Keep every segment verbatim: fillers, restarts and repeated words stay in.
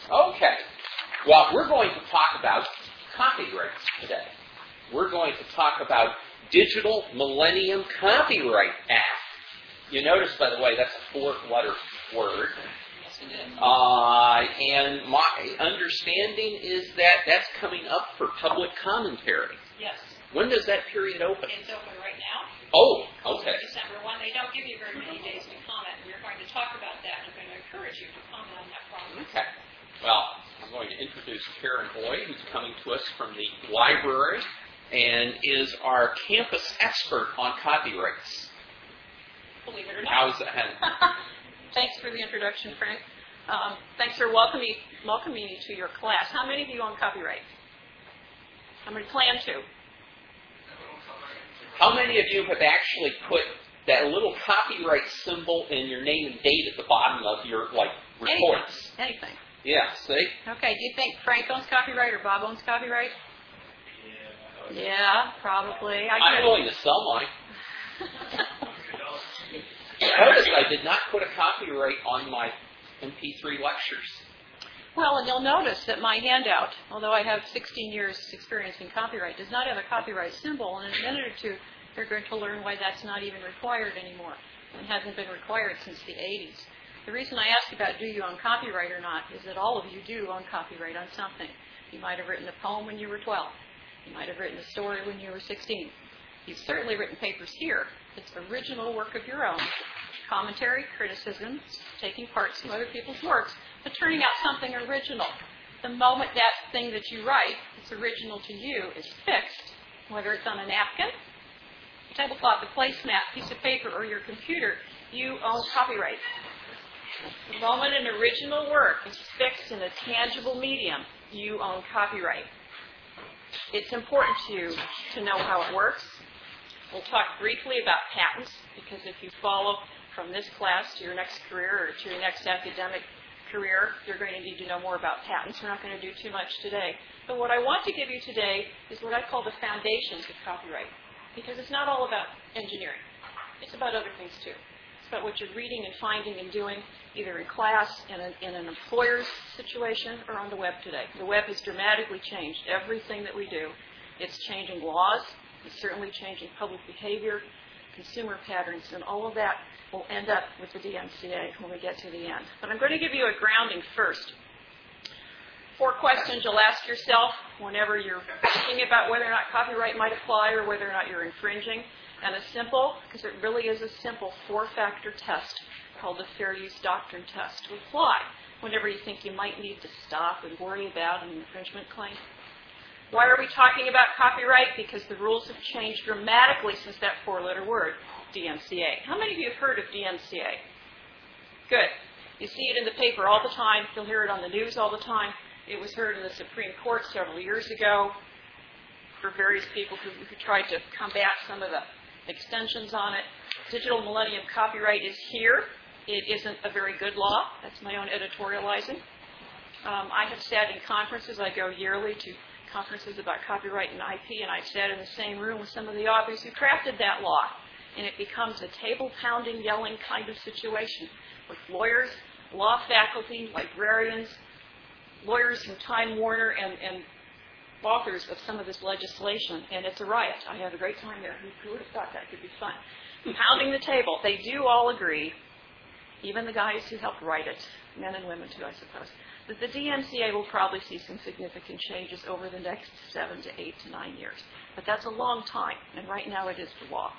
Okay. Well, we're going to talk about copyrights today. We're going to talk about Digital Millennium Copyright Act. You notice, by the way, that's a four-letter word. Uh, and my understanding is that that's coming up for public commentary. Yes. When does that period open? It's open right now. Oh, okay. December first. They don't give you very many days to comment. We're going to talk about that. I'm going to encourage you to comment on that problem. Okay. Well, I'm going to introduce Karen Boyd, who's coming to us from the library and is our campus expert on copyrights. Believe it or not. How's that? Thanks for the introduction, Frank. Um, thanks for welcoming, welcoming me to your class. How many of you own copyright? How many plan to? How many of you have actually put that little copyright symbol and your name and date at the bottom of your, like, reports? Anything. Anything. Yeah, see? Okay, do you think Frank owns copyright or Bob owns copyright? Yeah, yeah probably. I I'm willing to sell mine. Notice I did not put a copyright on my M P three lectures. Well, and you'll notice that my handout, although I have sixteen years experience in copyright, does not have a copyright symbol. And in a minute or two, you're going to learn why that's not even required anymore and hasn't been required since the eighties. The reason I ask about do you own copyright or not is that all of you do own copyright on something. You might have written a poem when you were twelve. You might have written a story when you were sixteen. You've certainly written papers here. It's original work of your own. Commentary, criticisms, taking parts from other people's works, but turning out something original. The moment that thing that you write that's original to you is fixed, whether it's on a napkin, a tablecloth, a placemat, piece of paper, or your computer, you own copyright. The moment an original work is fixed in a tangible medium, you own copyright. It's important to you to know how it works. We'll talk briefly about patents, because if you follow from this class to your next career or to your next academic career, you're going to need to know more about patents. We're not going to do too much today. But what I want to give you today is what I call the foundations of copyright, because it's not all about engineering. It's about other things too. It's about what you're reading and finding and doing, either in class, in, a, in an employer's situation, or on the web today. The web has dramatically changed everything that we do. It's changing laws. It's certainly changing public behavior, consumer patterns, and all of that will end up with the D M C A when we get to the end. But I'm going to give you a grounding first. Four questions you'll ask yourself whenever you're thinking about whether or not copyright might apply or whether or not you're infringing. And a simple, because it really is a simple four-factor test called the Fair Use Doctrine test to apply whenever you think you might need to stop and worry about an infringement claim. Why are we talking about copyright? Because the rules have changed dramatically since that four-letter word, D M C A. How many of you have heard of D M C A? Good. You see it in the paper all the time. You'll hear it on the news all the time. It was heard in the Supreme Court several years ago for various people who, who tried to combat some of the extensions on it. Digital Millennium Copyright is here. It isn't a very good law. That's my own editorializing. Um, I have sat in conferences. I go yearly to conferences about copyright and I P, and I've sat in the same room with some of the authors who crafted that law. And it becomes a table-pounding, yelling kind of situation with lawyers, law faculty, librarians, lawyers from Time Warner, and, and authors of some of this legislation. And it's a riot. I had a great time there. Who would have thought that could be fun? Pounding the table. They do all agree, even the guys who helped write it, men and women too, I suppose, that the D M C A will probably see some significant changes over the next seven to eight to nine years. But that's a long time, and right now it is the law.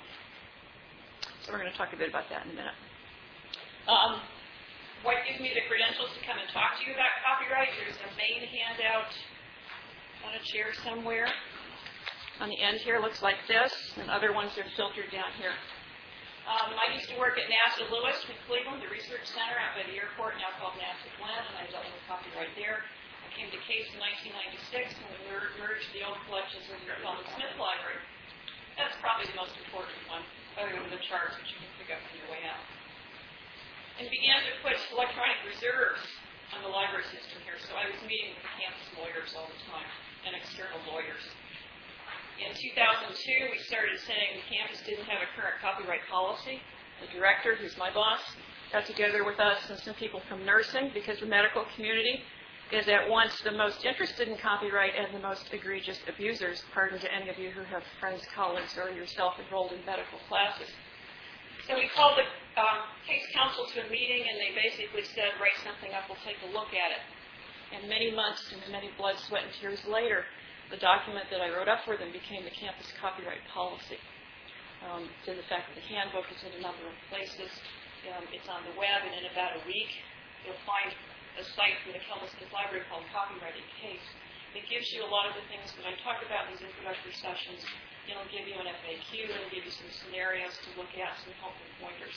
So we're going to talk a bit about that in a minute. Um, what gives me the credentials to come and talk to you about copyright? There's a main handout on a chair somewhere. On the end here looks like this, and other ones are filtered down here. Um, I used to work at NASA Lewis in Cleveland, the research center out by the airport, now called NASA Glenn, and I dealt with copyright there. I came to Case in nineteen ninety-six when we merged the old collections with the Wellman Smith Library. That's probably the most important one, other than the charts, which you can pick up on your way out. And began to put electronic reserves on the library system here, so I was meeting with campus lawyers all the time and external lawyers. In two thousand two, we started saying the campus didn't have a current copyright policy. The director, who's my boss, got together with us and some people from nursing, because the medical community is at once the most interested in copyright and the most egregious abusers. Pardon to any of you who have friends, colleagues, or yourself enrolled in medical classes. So we called the um, case counsel to a meeting, and they basically said, write something up, we'll take a look at it. And many months and many blood, sweat, and tears later, the document that I wrote up for them became the campus copyright policy. Um, to the fact that the handbook is in a number of places. Um, it's on the web, and in about a week, you'll find a site from the Kelman Smith Library called Copyrighted Case. It gives you a lot of the things that I talk about in these introductory sessions. It'll give you an F A Q, it'll give you some scenarios to look at, some helpful pointers.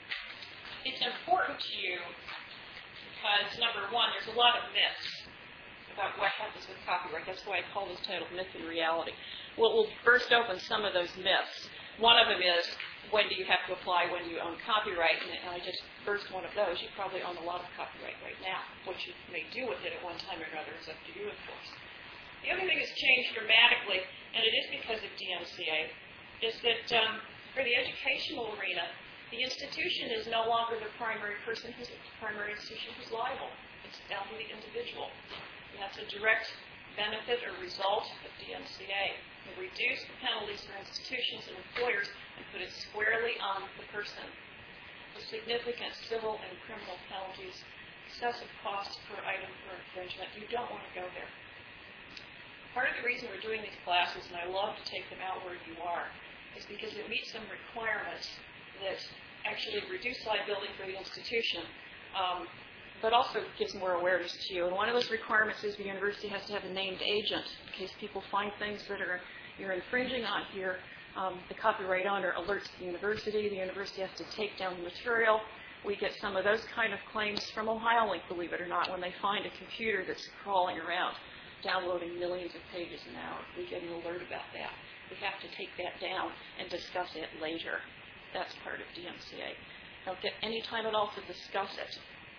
It's important to you because, number one, there's a lot of myths about what happens with copyright. That's why I call this title Myth and Reality. Well, we'll burst open some of those myths. One of them is, when do you have to apply when you own copyright? And I just burst one of those. You probably own a lot of copyright right now. What you may do with it at one time or another is up to you, of course. The other thing that's changed dramatically, and it is because of D M C A, is that um, for the educational arena, the institution is no longer the primary person who's the primary institution who's liable. It's down to the individual. And that's a direct benefit or result of D M C A. It reduced the penalties for institutions and employers and put it squarely on the person. With significant civil and criminal penalties, excessive costs per item for infringement. You don't want to go there. Part of the reason we're doing these classes, and I love to take them out where you are, is because it meets some requirements that actually reduce liability for the institution, um, but also gives more awareness to you. And one of those requirements is the university has to have a named agent in case people find things that are you're infringing on here. Um, the copyright owner alerts the university. The university has to take down the material. We get some of those kind of claims from OhioLink, believe it or not, when they find a computer that's crawling around, downloading millions of pages an hour. We get an alert about that. We have to take that down and discuss it later. That's part of D M C A. Don't get any time at all to discuss it.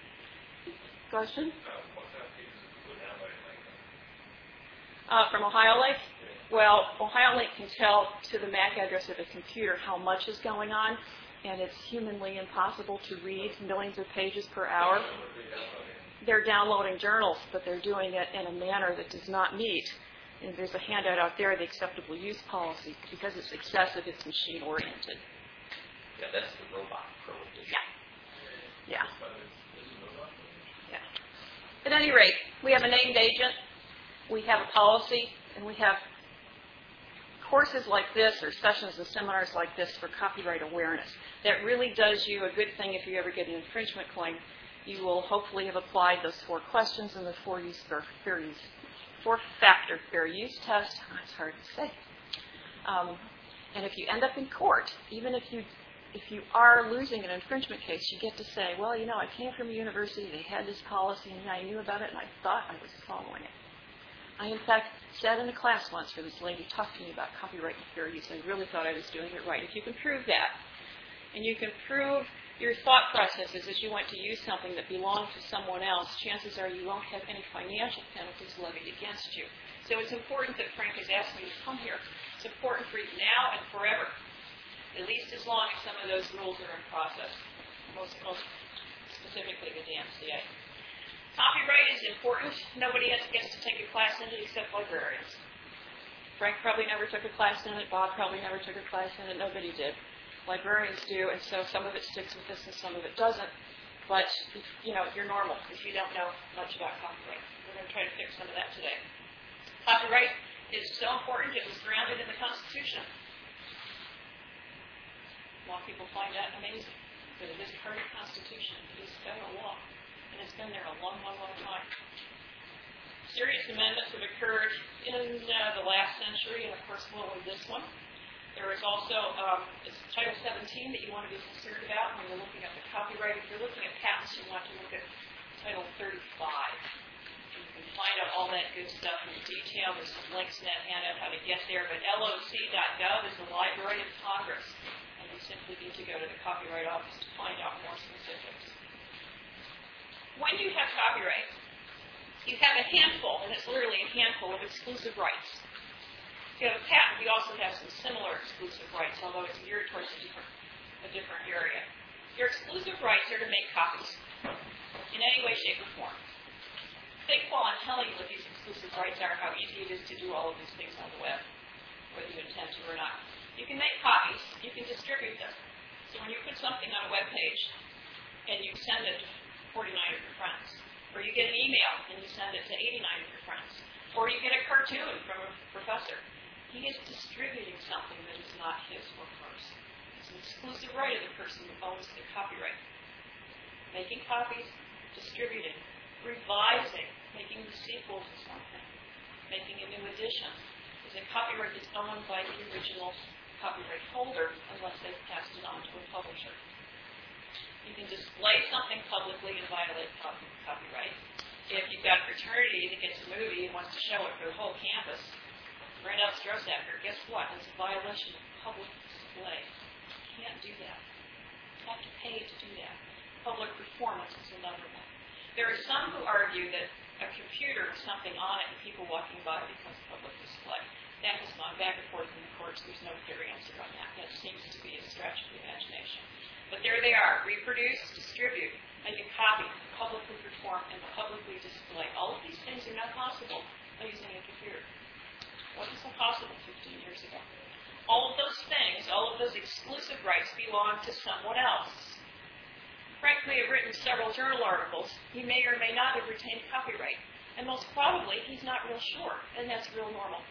Question? Uh, from OhioLink? Well, OhioLink can tell to the M A C address of a computer how much is going on, and it's humanly impossible to read millions of pages per hour. They're downloading journals, but they're doing it in a manner that does not meet. And there's a handout out there, the acceptable use policy. Because it's excessive, it's machine-oriented. Yeah, that's the robot prohibition. Yeah. Yeah. Yeah. At any rate, we have a named agent, we have a policy, and we have courses like this or sessions and seminars like this for copyright awareness. That really does you a good thing if you ever get an infringement claim. You will hopefully have applied those four questions in the four use fair use, four factor fair use test. Oh, it's hard to say. Um, and if you end up in court, even if you if you are losing an infringement case, you get to say, well, you know, I came from a university, they had this policy, and I knew about it, and I thought I was following it. I, in fact, sat in a class once where this lady talked to me about copyright and fair use. I really thought I was doing it right. If you can prove that, and you can prove your thought processes as you went to use something that belonged to someone else, chances are you won't have any financial penalties levied against you. So it's important that Frank has asked me to come here. It's important for you now and forever, at least as long as some of those rules are in process, most, most specifically the D M C A. Copyright is important. Nobody else gets to take a class in it except librarians. Frank probably never took a class in it. Bob probably never took a class in it. Nobody did. Librarians do, and so some of it sticks with us and some of it doesn't. But, you know, you're normal if you don't know much about copyright. We're going to try to fix some of that today. Copyright is so important it was grounded in the Constitution. A lot of people find that amazing. But it is part of the Constitution. It is federal law. And it's been there a long, long, long time. Serious amendments have occurred in uh, the last century, and of course, more with this one. There is also um, it's Title seventeen that you want to be concerned about when you're looking at the copyright. If you're looking at patents, you want to look at Title thirty-five. You can find out all that good stuff in detail. There's some links in that handout how to get there. But L O C dot gov is the Library of Congress, and you simply need to go to the Copyright Office to find out more specifics. When you have copyright, you have a handful, and it's literally a handful of exclusive rights. If you have a patent, you also have some similar exclusive rights, although it's geared towards a different, a different area. Your exclusive rights are to make copies in any way, shape, or form. Big flaw exclusive rights are, how easy it is to do all of these things on the web, whether you intend to or not. You can make copies. You can distribute them. So when you put something on a web page and you send it to forty-nine of your friends, or you get an email and you send it to eighty-nine of your friends, or you get a cartoon from a professor, he is distributing something that is not his or hers. It's an exclusive right of the person who owns the copyright. Making copies, distributing, revising, making the sequel to something, making a new edition, is a copyright that's owned by the original copyright holder unless they've passed it on to a publisher. You can display something publicly and violate copy, copyright. If you've got a fraternity that gets a movie and wants to show it for the whole campus, Randolph Strauss-Acker, guess what? It's a violation of public display. You can't do that. You have to pay to do that. Public performance is another one. There are some who argue that a computer with something on it and people walking by becomes public display. That has gone back and forth in the courts. There's no clear answer on that. That seems to be a stretch of the imagination. But there they are. Reproduce, distribute, make a copy, publicly perform, and publicly display. All of these things are not possible by using a computer. It wasn't so possible fifteen years ago. All of those things, all of those exclusive rights belong to someone else. Frank may have written several journal articles. He may or may not have retained copyright. And most probably, he's not real sure. And that's real normal.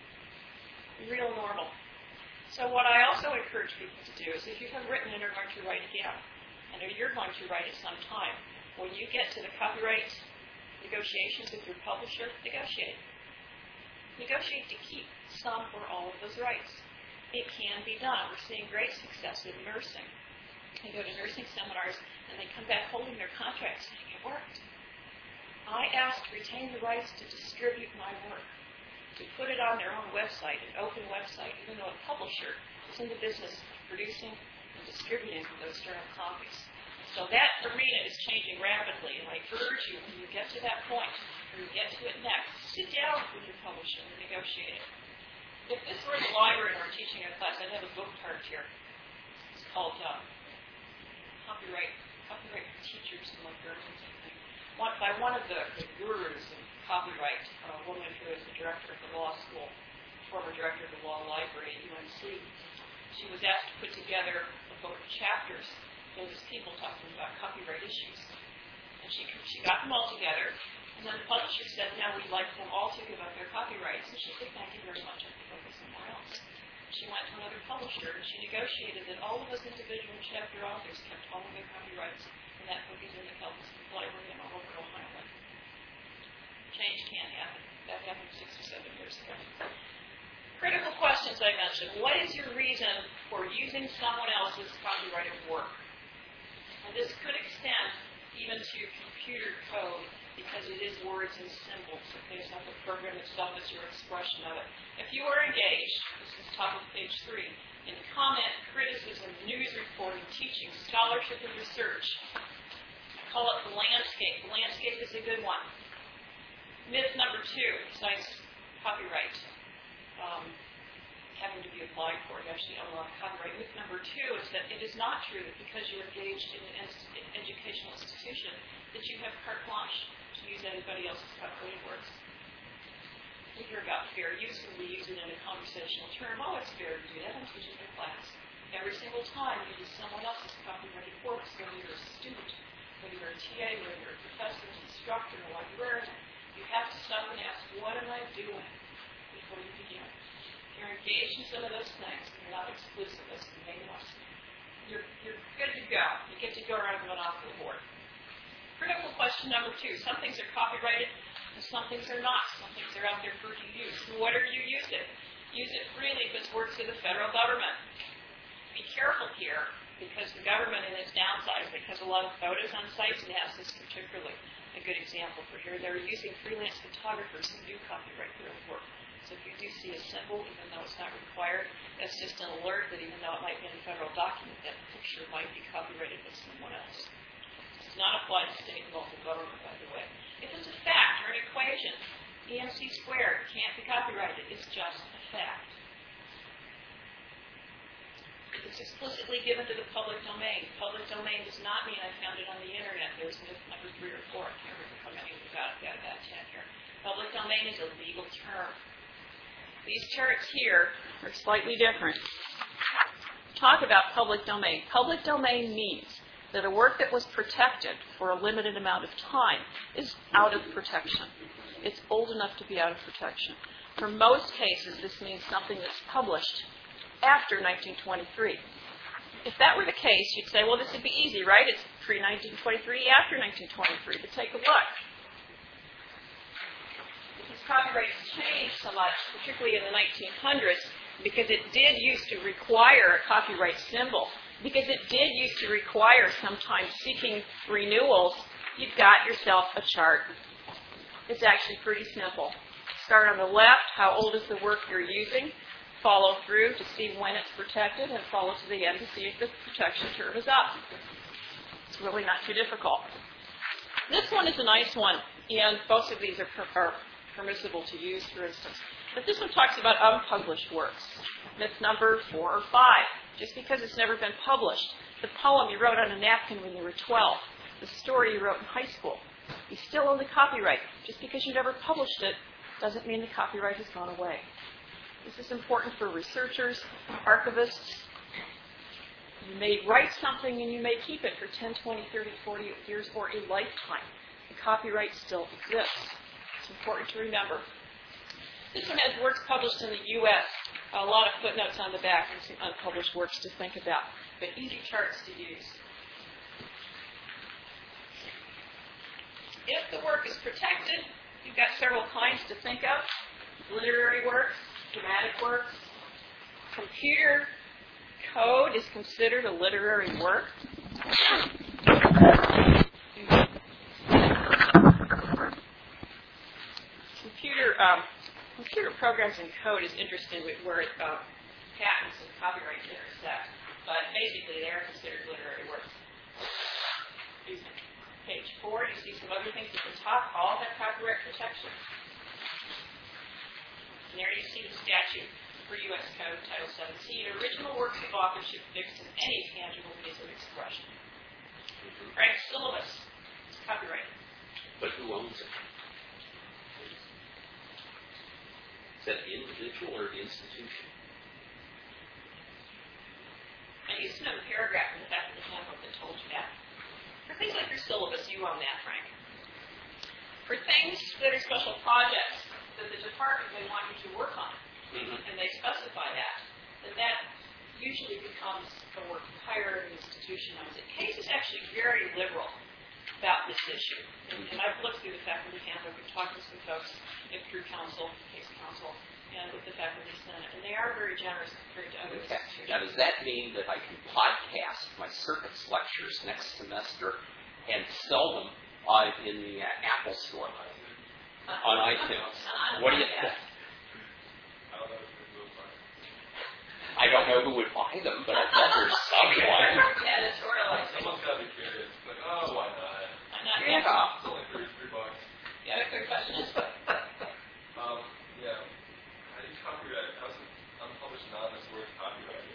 Real normal. So what I also encourage people to do is if you have written and are going to write again, and you're going to write at some time, when you get to the copyright negotiations with your publisher, negotiate. Negotiate to keep some or all of those rights. It can be done. We're seeing great success in nursing. They go to nursing seminars and they come back holding their contracts saying it worked. I asked to retain the rights to distribute my work, to put it on their own website, an open website, even though a publisher is in the business of producing and distributing those journal copies. So that arena is changing rapidly, and I urge you, when you get to that point, when you get to it next, sit down with your publisher and negotiate it. If this were the library and we're teaching a class, I'd have a book card here. It's called uh, Copyright, Copyright for Teachers and Librarians, I think. One, by one of the, the gurus of copyright, a woman who is the director of the law school, former director of the law library at U N C. She was asked to put together a book of chapters. There was people talking about copyright issues. And she she got them all together, and then the publisher said, now we'd like them all to give up their copyrights. And she said, thank you very much, I can focus somewhere else. She went to another publisher, and she negotiated that all of us individual chapter authors kept all of their copyrights, and that book is in the Kelvis Library and all over Ohio. Change can happen. That happened six or seven years ago. Critical questions I mentioned. What is your reason for using someone else's copyrighted work? And this could extend even to computer code because it is words and symbols. Okay, it's not the program itself, it's your expression of it. If you are engaged, this is top of page three, in comment, criticism, news reporting, teaching, scholarship, and research, I call it the landscape. The landscape is a good one. Myth number two, besides copyright um, having to be applied for, you actually own a lot of copyright. Myth number two is that it is not true that because you're engaged in an educational institution that you have carte blanche to use anybody else's copyrighted works. We hear about fair use when we use it in a conversational term. Oh, it's fair to do that. I'm teaching a class. Every single time you use someone else's copyrighted works, whether you're a student, whether you're a T A, whether you're a professor, an instructor, a librarian, you have to stop and ask, what am I doing before you begin? If you're engaged in some of those things, and you're not exclusivist, and they must, you're, you're good to go. You get to go around the monopoly board. Critical question number two. Some things are copyrighted, and some things are not. Some things are out there for you to use. So what are you use it? Use it freely if it's works for the federal government. Be careful here, because the government in its downsizing has a lot of photos on sites, and has this particularly a good example for here. They're using freelance photographers who do copyright their work. So if you do see a symbol, even though it's not required, that's just an alert that even though it might be in a federal document, that picture might be copyrighted by someone else. It does not apply to state and local government, by the way. If it's a fact or an equation, E M C squared can't be copyrighted. It's just a fact. If it's explicitly given to the public domain, public domain does not mean I found it on the internet. There's myth number three or four. I can't remember how many we've got. We've got about ten here. Public domain is a legal term. These charts here are slightly different. Talk about public domain. Public domain means that a work that was protected for a limited amount of time is out of protection. It's old enough to be out of protection. For most cases, this means something that's published after nineteen twenty-three. If that were the case, you'd say, well, this would be easy, right? It's pre nineteen twenty-three, after nineteen twenty-three. But take a look. Because copyrights changed so much, particularly in the nineteen hundreds, because it did used to require a copyright symbol, because it did used to require sometimes seeking renewals, you've got yourself a chart. It's actually pretty simple. Start on the left, how old is the work you're using, follow through to see when it's protected, and follow to the end to see if the protection term is up. It's really not too difficult. This one is a nice one, and both of these are, per- are permissible to use, for instance. But this one talks about unpublished works. Myth number four or five. Just because it's never been published, the poem you wrote on a napkin when you were twelve, the story you wrote in high school, you still own the copyright. Just because you never published it doesn't mean the copyright has gone away. This is important for researchers, archivists. You may write something and you may keep it for ten, twenty, thirty, forty years or a lifetime. The copyright still exists. It's important to remember. This one has works published in the U S A lot of footnotes on the back and some unpublished works to think about, but easy charts to use. If the work is protected, you've got several kinds to think of. Literary works, dramatic works. Computer code is considered a literary work. Computer um, computer programs and code is interesting with where uh, patents and copyright intersect, but basically they are considered literary works. Page four, you see some other things at the top, all have copyright protection. And there you see the statute for U S Code, Title seventeen, original works of authorship fixed in any tangible means of expression. Right, syllabus, it's copyrighted. But who owns it? Is that an individual or an institution? I used to know the paragraph in the back of the handbook that told you that. For things like your syllabus, you own that, Frank. For things that are special projects that the department may want you to work on, mm-hmm. and they specify that, then that usually becomes a work entire institution owns it. Case is actually very liberal about this issue. And, and I've looked through the faculty handbook and talked to some folks at Career Council, Case Council, and with the faculty senate, and they are very generous compared to other okay. institutions. Now, does that mean that I can podcast my circuits lectures next semester and sell them uh, in the uh, Apple Store uh, on iTunes? What do you think? I don't know who would buy them, but I bet there's someone. Editorializing. Someone's got to be curious. Like, oh, why not? I'm not Yeah. It's only three, three bucks. Yeah, quick question. Um, yeah. How do you copyright? How's an unpublished anonymous work copyrighted?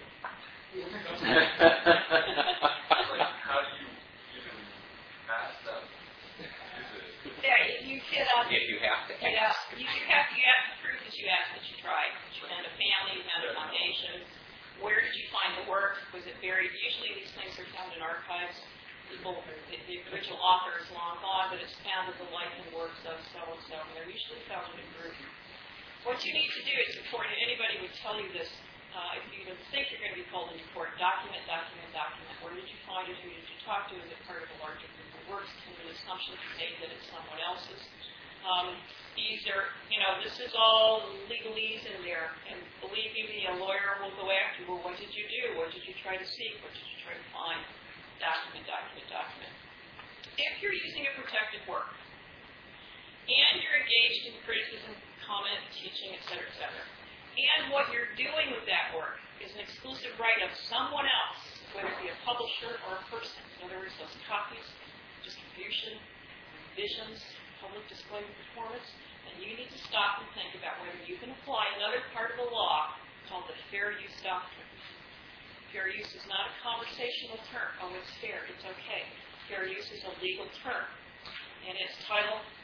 Like, how do you even ask them to use it? There, you, you get up. If you have to ask. Yeah, you, you have you have to prove that you asked, that you tried. That you found a family, you found a foundation. Where did you find the work? Was it buried? Usually these things are found in archives. People, the, the original author is long gone, but it's found in the life and works of so-and-so, and they're usually found in a group. What you need to do is important, and anybody would tell you this, uh, if you even think you're going to be called into court, document, document, document. Where did you find it? Who did you talk to? Is it part of a larger group of works? Can an assumption be made that it's someone else's? Um, these are, you know, this is all legalese in there, and believe me, a lawyer will go after you. Well, what did you do? What did you try to seek? What did you try to find? Document, document, document. If you're using a protected work, and you're engaged in criticism, comment, teaching, et cetera, et cetera, and what you're doing with that work is an exclusive right of someone else, whether it be a publisher or a person. In other words, those copies, distribution, revisions, public display of performance, and you need to stop and think about whether you can apply another part of the law called the fair use doctrine. Fair use is not a conversational term. Oh, it's fair. It's okay. Fair use is a legal term. And it's Title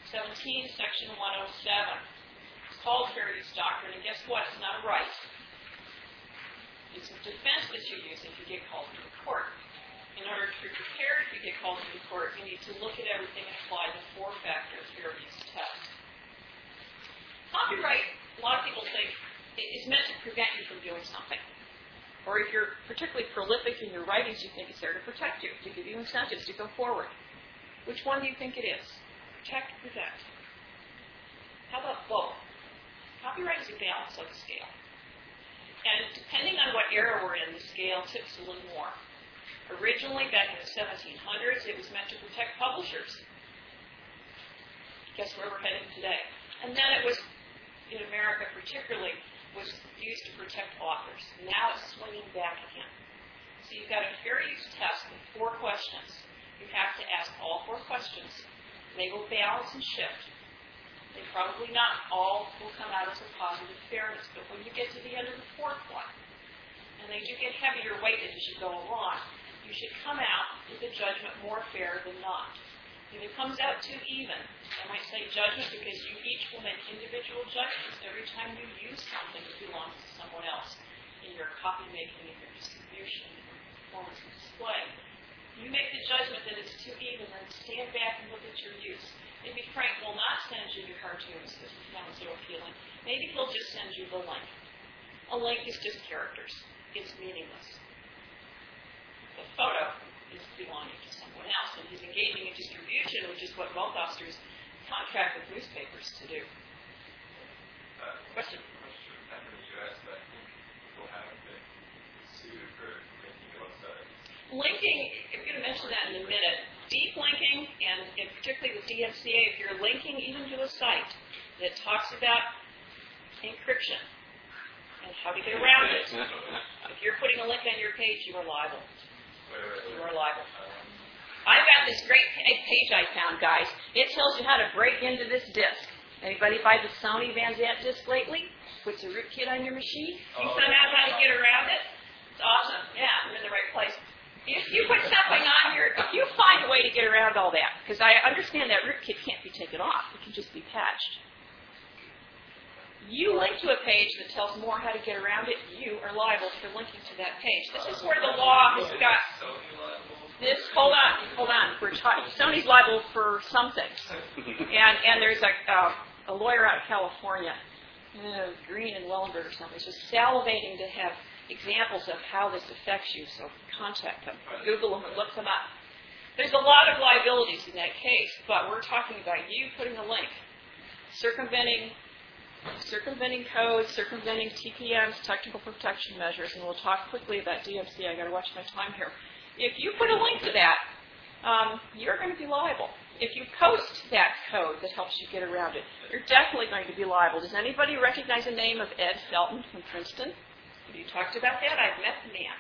seventeen, Section one oh seven. It's called fair use doctrine, and guess what? It's not a right. It's a defense that you use if you get called to the court. In order to be prepared if you get called to the court, you need to look at everything and apply the four-factor fair use test. Copyright, a lot of people think, is meant to prevent you from doing something. Or if you're particularly prolific in your writings, you think it's there to protect you, to give you incentives to go forward. Which one do you think it is? Protect, prevent. How about both? Copyright is a balance like a scale. And depending on what era we're in, the scale tips a little more. Originally, back in the seventeen hundreds, it was meant to protect publishers. Guess where we're heading today? And then it was, in America particularly, was used to protect authors. Now it's swinging back again. So you've got a fair use test with four questions. You have to ask all four questions. They will balance and shift. They probably not all will come out as a positive fairness, but when you get to the end of the fourth one, and they do get heavier weighted as you go along, you should come out with a judgment more fair than not. If it comes out too even, I might say judgment because you each will make individual judgments every time you use something that belongs to someone else in your copy making, in your distribution, in your performance and display. You make the judgment that it's too even, then stand back and look at your use. Maybe Frank will not send you the cartoons because he found so appealing. Maybe he'll just send you the link. A link is just characters. It's meaningless. The photo is belonging to someone else, and he's engaging in distribution, which is what both officers contract with newspapers to do. Uh, Question? I'm sure back in the U S that people haven't been sued for making websites. Linking, I'm going to mention that in a minute. Deep linking, and, and particularly with D M C A, if you're linking even to a site that talks about encryption and how to get around it, if you're putting a link on your page, you are liable. You are liable. I've got this great page I found, guys. It tells you how to break into this disc. Anybody buy the Sony Van Zandt disc lately? Puts a rootkit on your machine. You found out how to get around it? It's awesome. Yeah, I'm in the right place. If you put something on your, if you find a way to get around all that, because I understand that rootkit can't be taken off. It can just be patched. You link to a page that tells more how to get around it, you are liable for linking to that page. This is where the law has got this. Hold on, hold on. We're talking. Sony's liable for something, and and there's a uh, a lawyer out of California, uh, Green and Wellenberg or something, is just salivating to have examples of how this affects you. So contact them, Google them, and look them up. There's a lot of liabilities in that case, but we're talking about you putting a link, circumventing. Circumventing codes, circumventing T P Ms, technical protection measures, and we'll talk quickly about D M C. I've got to watch my time here. If you put a link to that, um, you're going to be liable. If you post that code that helps you get around it, you're definitely going to be liable. Does anybody recognize the name of Ed Felton from Princeton? Have you talked about that? I've met the man.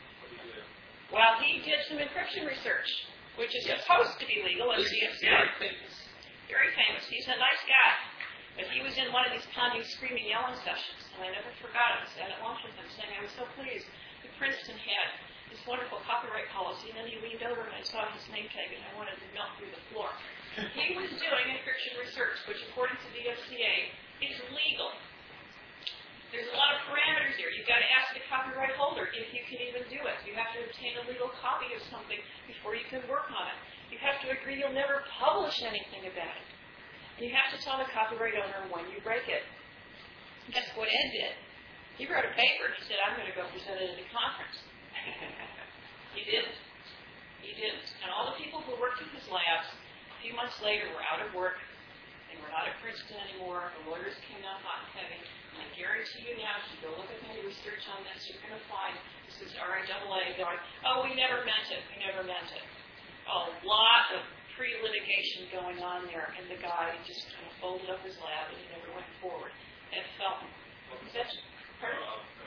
Well, he did some encryption research, which is Yes. supposed to be legal under D M C. Very famous. Very famous. He's a nice guy. But he was in one of these pounding, screaming, yelling sessions, and I never forgot it. I sat at lunch with him saying, I was so pleased that Princeton had this wonderful copyright policy, and then he leaned over and I saw his name tag, and I wanted to melt through the floor. He was doing encryption research, which according to D M C A is legal. There's a lot of parameters here. You've got to ask the copyright holder if you can even do it. You have to obtain a legal copy of something before you can work on it. You have to agree you'll never publish anything about it. You have to tell the copyright owner when you break it. Guess what Ed did? He wrote a paper and he said, I'm going to go present it at a conference. He didn't. He didn't. And all the people who worked in his labs, a few months later, were out of work. They were not at Princeton anymore. The lawyers came down hot and heavy. And I guarantee you now, if you go look at my research on this, you're going to find this is R I A A going, oh, we never meant it. We never meant it. A lot of pre-litigation going on there, and the guy just kind of folded up his lab and he never went forward. Ed Felton. Is that, pardon?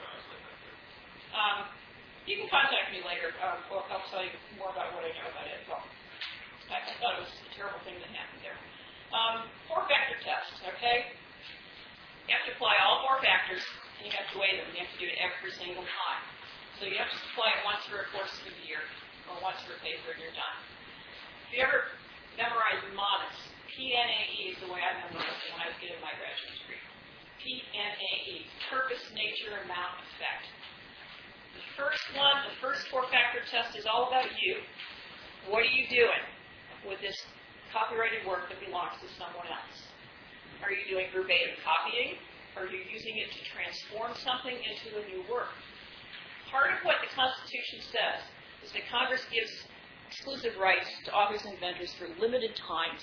Um, you can contact me later. Um, I'll, I'll tell you more about what I know about Ed Felton. I, I thought it was a terrible thing that happened there. Um, four-factor test, okay? You have to apply all four factors, and you have to weigh them. You have to do it every single time. So you have to apply it once for a course of a year, or once for a paper, and you're done. If you ever memorize MONIS, P N A E is the way I memorized it when I was getting my graduate degree. P N A E, purpose, nature, amount, effect. The first one, the first four-factor test is all about you. What are you doing with this copyrighted work that belongs to someone else? Are you doing verbatim copying? Are you using it to transform something into a new work? Part of what the Constitution says is that Congress gives exclusive rights to authors and inventors for limited times,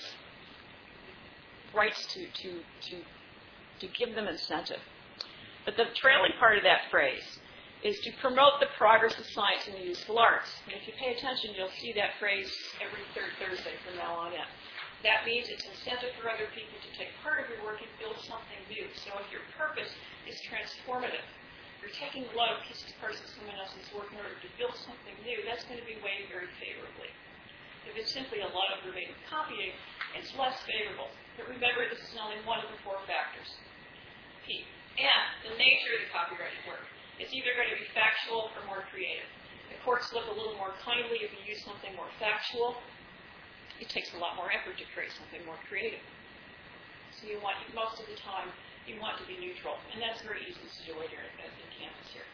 rights to, to, to, to give them incentive. But the trailing part of that phrase is to promote the progress of science and the useful arts. And if you pay attention, you'll see that phrase every third Thursday from now on in. That means it's incentive for other people to take part of your work and build something new. So if your purpose is transformative, you're taking a lot of pieces and parts of someone else's work in order to build something new, that's going to be weighed very favorably. If it's simply a lot of verbatim copying, it's less favorable. But remember, this is only one of the four factors. P. And the nature of the copyrighted work. It's either going to be factual or more creative. The courts look a little more kindly if you use something more factual. It takes a lot more effort to create something more creative. So you want, most of the time, you want to be neutral. And that's very easy to do here at the campus here.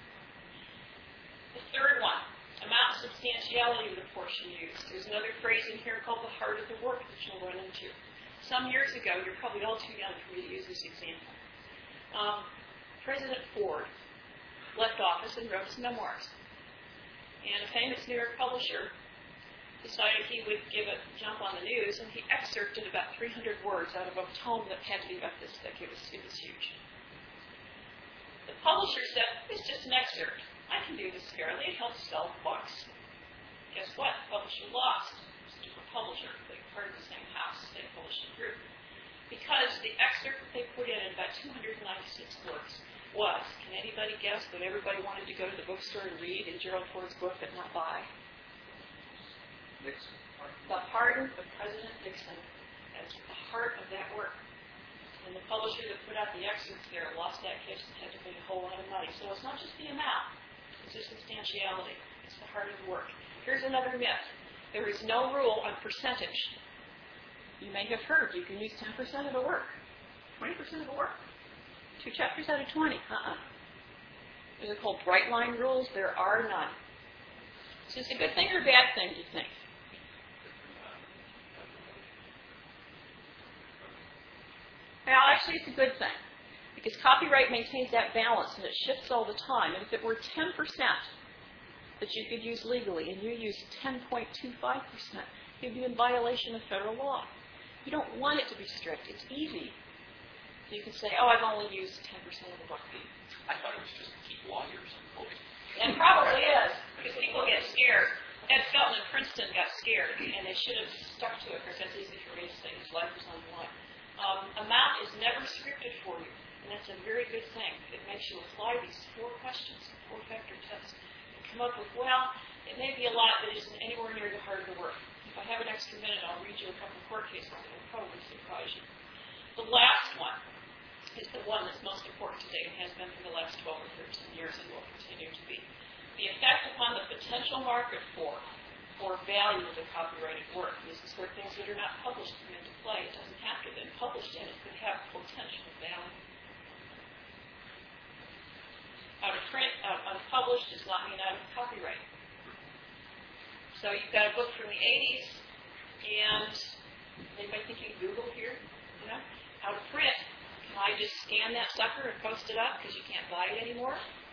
The third one, amount and substantiality of the portion used. There's another phrase in here called the heart of the work that you'll run into. Some years ago, you're probably all too young for me to use this example. Um, President Ford left office and wrote his memoirs. And a famous New York publisher decided he would give a jump on the news, and he excerpted about three hundred words out of a tome that had to be about this thick. It was, it was huge. The publisher said, it's just an excerpt. I can do this fairly. It helps sell books. Guess what? The publisher lost. It's a different publisher. They were part of the same house, same publishing group. Because the excerpt that they put in at about two hundred ninety-six words was, can anybody guess what everybody wanted to go to the bookstore and read in Gerald Ford's book but not buy? Nixon. The Pardon of President Nixon. That's the heart of that work. And the publisher that put out the excerpts there lost that case and had to pay a whole lot of money. So it's not just the amount, it's the substantiality. It's the heart of the work. Here's another myth. There is no rule on percentage. You may have heard you can use ten percent of the work, twenty percent of the work. Two chapters out of twenty. Uh-uh. These are called bright line rules. There are none. Is this a good thing or a bad thing, do you think? Well, actually, it's a good thing, because copyright maintains that balance, and it shifts all the time. And if it were ten percent that you could use legally, and you use ten point two five percent, you'd be in violation of federal law. You don't want it to be strict. It's easy. So you can say, oh, I've only used ten percent of the book. I thought it was just to keep lawyers quoting. And probably is, because people get scared. Ed Felton in Princeton got scared, and they should have stuck to it, because that's easy for me to say. His life was on the line. Um, amount is never scripted for you, and that's a very good thing. It makes you apply these four questions, the four-factor test, and come up with, well, it may be a lot that isn't anywhere near the heart of the work. If I have an extra minute, I'll read you a couple of court cases that will probably surprise you. The last one is the one that's most important today and has been for the last twelve or thirteen years and will continue to be. The effect upon the potential market for or value of the copyrighted work. This is where things that are not published come into play. It doesn't have to have been published in. It could have potential value. Out of print, out unpublished does not mean out of copyright. So you've got a book from the eighties, and anybody thinking Google here? You know, out of print. Can I just scan that sucker and post it up because you can't buy it anymore?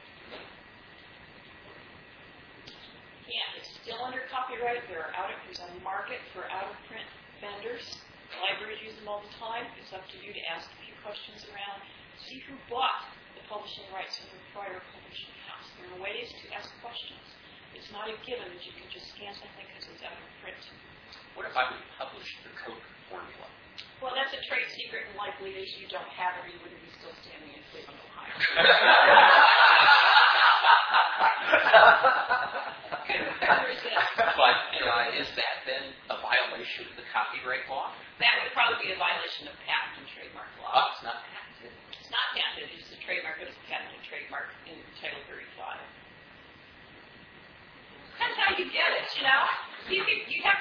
Yeah, it's still under copyright. There are out of, there's a market for out-of-print vendors. Libraries use them all the time. It's up to you to ask a few questions around. See who bought the publishing rights from the prior publishing house. There are ways to ask questions. It's not a given that you can just scan something because it's out of print. What if I would publish the Coke formula? Well, that's a trade secret, and likely as you don't have it, you wouldn't be still standing in Cleveland, Ohio. But uh, is that then a violation of the copyright law? That would probably be a violation of patent and trademark law. Oh, it's not patented. It's not patented, it's a trademark, but it's a patent and trademark in Title thirty-five. Depends how you get it, you know. You, could, you have to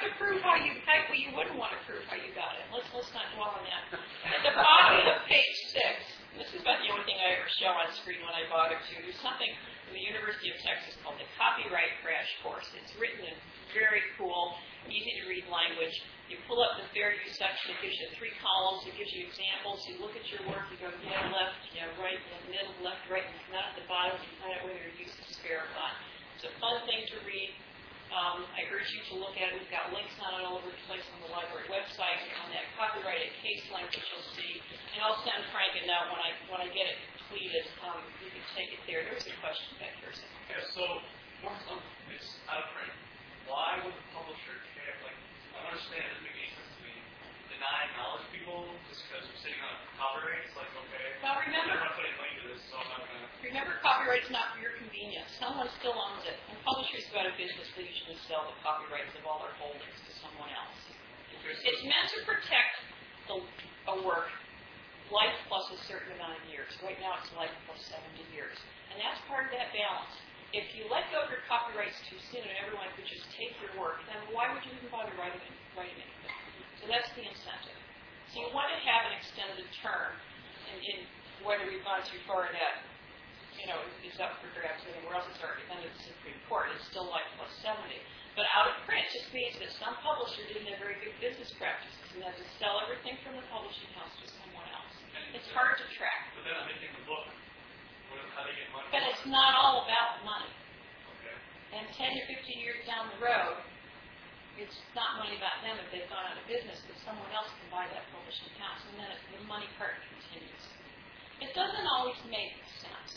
to prove how you, how, well, you wouldn't want to prove how you got it. Let's, let's not dwell on that. At the bottom of page six, this is about the only thing I ever show on screen when I bother to. There's something from the University of Texas called the Copyright Crash Course. It's written in very cool, easy to read language. You pull up the fair use section, it gives you three columns, it gives you examples, you look at your work, you go yeah, left, yeah, right, middle, left, right, and come out at the bottom, you find out whether your use is fair or not. It's a fun thing to read. Um, I urge you to look at it. We've got links on it all over the place on the library website. On that copyrighted case link that you'll see. And I'll send Frank a note when I when I get it completed. Um, you can take it there. There was a question back here. So. Yeah, so once it's out of print, why would the publisher care? Like, I don't understand it makes any sense to me. Deny knowledge people just because you're sitting on copyright. It's like, okay, well, remember, I'm not putting money into this, so I'm not going to. Remember, copyright's not for your convenience. Someone still owns it. When publishers go out of business, they usually sell the copyrights of all their holdings to someone else. It's meant to protect the, a work life plus a certain amount of years. Right now, it's life plus seventy years. And that's part of that balance. If you let go of your copyrights too soon and everyone could just take your work, then why would you even bother writing, writing anything? So that's the incentive. So you want to have an extended term, and in whether we've gone too far in that, you know, is up for grabs anywhere else. It's already been to the Supreme Court. It's still life plus seventy. But out of print just means that some publisher didn't have very good business practices and had to sell everything from the publishing house to someone else. It's hard to track. But then I'm making the book. How they get money? But it's not all about money. Okay. And ten to fifteen years down the road, it's not money about them if they've gone out of business, but someone else can buy that publishing house, and then it, the money part continues. It doesn't always make sense.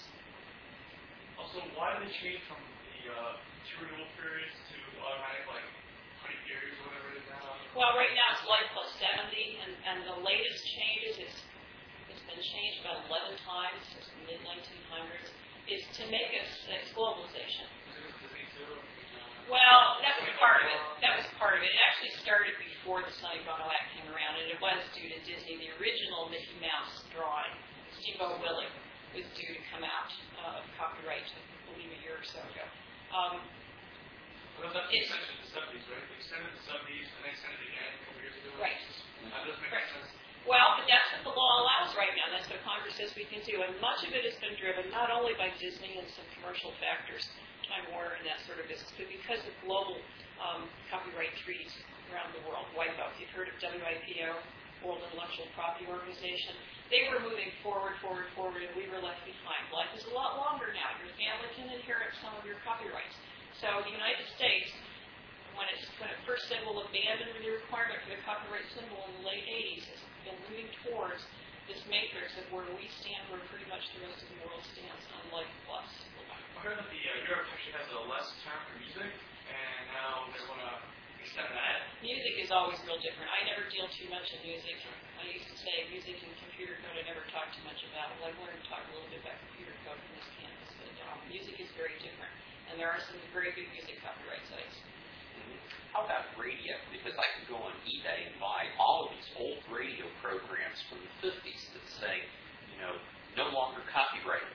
Also, why did they change from the uh, two renewal periods to automatic, like, honey periods or whatever it is now? Well, right now it's life plus seventy, and, and the latest changes, it's, it's been changed about eleven times since the mid nineteen hundreds, is to make it, it's globalization. Well, that was part of it. That was part of it. It actually started before the Sonny Bono Act came around, and it was due to Disney. The original Mickey Mouse drawing, Steamboat Willie, was due to come out uh, of copyright, I believe, a year or so ago. Um, well, that's the extension of the seventies, right? They extended the seventies, and they extended it again a couple years ago. Right. That doesn't make right. sense. Well, but that's what the law allows right now. That's what Congress says we can do. And much of it has been driven not only by Disney and some commercial factors, Time Warner and that sort of business, but because of global um, copyright treaties around the world. WIPO, if you've heard of W I P O, World Intellectual Property Organization, they were moving forward, forward, forward, and we were left behind. Life is a lot longer now. Your family can inherit some of your copyrights. So the United States, when, it's, when it first said we'll abandon the requirement for the copyright symbol in the late eighties, has been moving towards this matrix of where we stand, where pretty much the rest of the world stands on Life Plus. I heard that the uh, Europe actually has a less term for music, and now they want to extend that. Music is always real different. I never deal too much in music. I used to say music and computer code I never talk too much about. Well, I've learned to talk a little bit about computer code in this campus, but um, music is very different. And there are some very good music copyright sites. How about radio? Because I could go on eBay and buy all of these old radio programs from the fifties that say, you know, no longer copyrighted.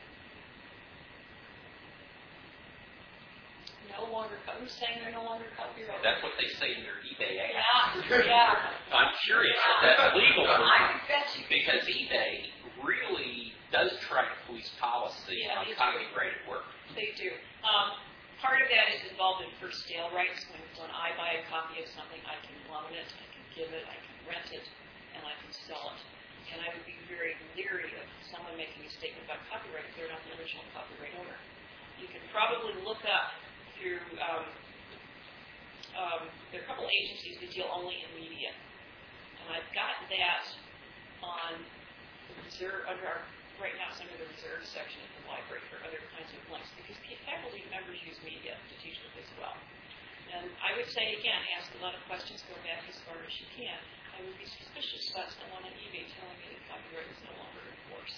No longer, who's saying they're no longer copyrighted? That's what they say in their eBay ad. Yeah, yeah. I'm curious if that's legal or I not. bet you. Because eBay really does try to police policy Yeah, on they do. copyrighted work. They do. Um, part of that is involved in first sale rights. When, when I buy a copy of something, I can loan it, I can give it, I can rent it, and I can sell it. And I would be very leery of someone making a statement about copyright if they're not the original copyright owner. You can probably look up through, um, um, there are a couple agencies that deal only in media. And I've got that on the reserve, under our, right now it's under the reserve section of the library for other kinds of links, because faculty members use media to teach with as well. And I would say, again, ask a lot of questions, go back as far as you can. I would be suspicious about someone on eBay telling me that copyright is no longer in force.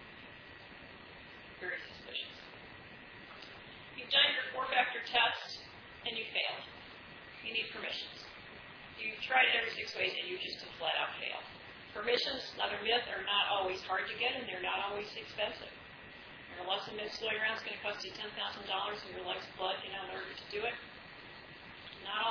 Very suspicious. You've done your four-factor test, and you failed. You need permissions. You've tried it every six ways, and you just have flat-out failed. Permissions, another myth, are not always hard to get, and they're not always expensive. There are lots of myths going around. It's going to cost you ten thousand dollars in your life's blood, you know, in order to do it. Not always.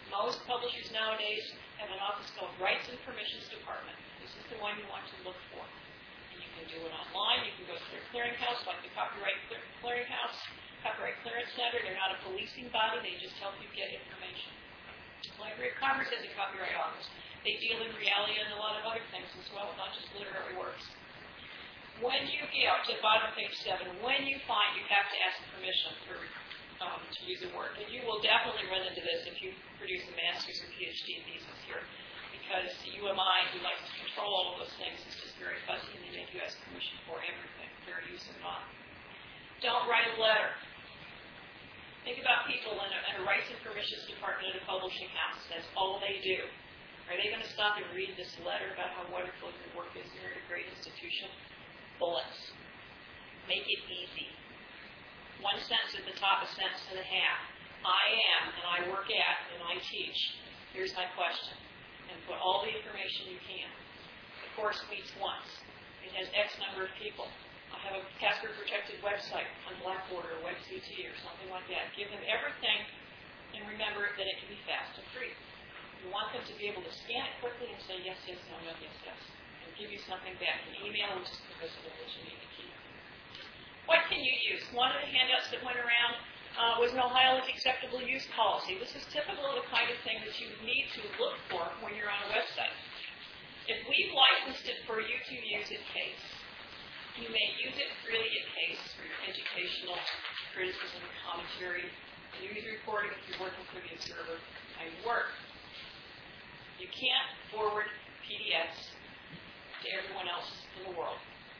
Most publishers nowadays have an office called Rights and Permissions Department. This is the one you want to look for. And you can do it online. You can go to their clearinghouse, like the Copyright Clearinghouse, Copyright Clearance Center. They're not a policing body. They just help you get information. Library of Congress has a copyright office. They deal in reality and a lot of other things as well, not just literary works. When you get out to the bottom of page seven, when you find you have to ask permission for um, to use a work, and you will definitely run into this if you produce a master's or PhD thesis here, because the U M I, who likes to control all of those things, is just very fussy, and they make you ask permission for everything, fair use or not. Don't write a letter. Think about people in a, in a rights and permissions department at a publishing house. That's all they do. Are they going to stop and read this letter about how wonderful your work is and you're at a great institution? Bullets. Make it easy. One sentence at the top, a sentence and a half. I am, and I work at, and I teach. Here's my question. And put all the information you can. The course meets once. It has X number of people. I have a password-protected website on Blackboard or WebCT or something like that. Give them everything, and remember that it can be fast and free. You want them to be able to scan it quickly and say yes, yes, no, no, yes, yes. Give you something back. An email which is divisible that you need to keep. What can you use? One of the handouts that went around uh, was an Ohio Acceptable Use Policy. This is typical of the kind of thing that you need to look for when you're on a website. If we've licensed it for you to use at Case, you may use it freely at Case for your educational, criticism, commentary, news reporting if you're working for the Observer, and work. You can't forward P D Fs to everyone else in the world.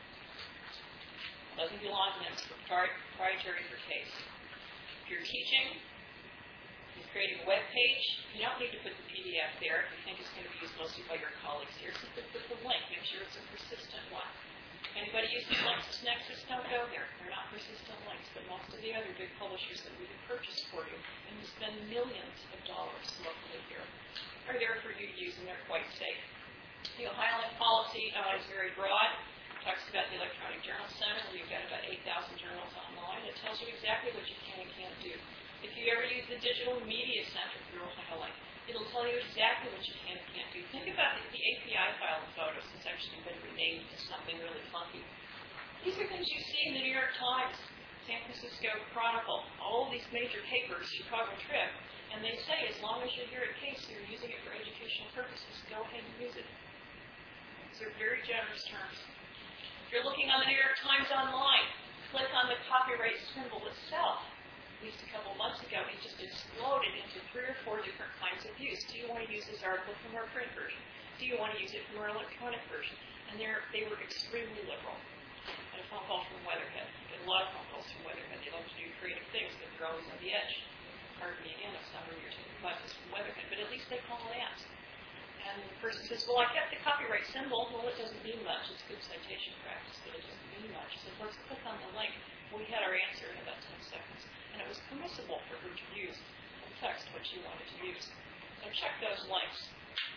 It doesn't belong to them. It's proprietary for Case. If you're teaching, you're creating a web page, you don't need to put the P D F there if you think it's going to be used mostly by your colleagues here. Simply put the link. Make sure it's a persistent one. If anybody uses LexisNexis, don't go there. They're not persistent links, but most of the other big publishers that we can purchase for you, and we spend millions of dollars locally here, are there for you to use, and they're quite safe. The Ohio Link policy uh, is very broad. It talks about the Electronic Journal Center, where you've got about eight thousand journals online. It tells you exactly what you can and can't do. If you ever use the Digital Media Center through Ohio Link, it'll tell you exactly what you can and can't do. Think about the, the A P I file of photos. It's actually been renamed to something really funky. These are things you see in the New York Times, San Francisco Chronicle, all these major papers, Chicago Trib, and they say as long as you're here at Case, you're using it for educational purposes, go ahead and use it. These are very generous terms. If you're looking on the New York Times online, click on the copyright symbol itself. At least a couple months ago, it just exploded into three or four different kinds of use. Do you want to use this article from our print version? Do you want to use it from our electronic version? And they were extremely liberal. I had a phone call from Weatherhead. I get a lot of phone calls from Weatherhead. They love to do creative things, but they're always on the edge. Pardon me again if some of you are taking classes from Weatherhead, but at least they call and ask. And the person says, well, I kept the copyright symbol. Well, it doesn't mean much. It's good citation practice, but it doesn't mean much. So let's click on the link. We had our answer in about ten seconds. And it was permissible for her to use in text what she wanted to use. So check those links.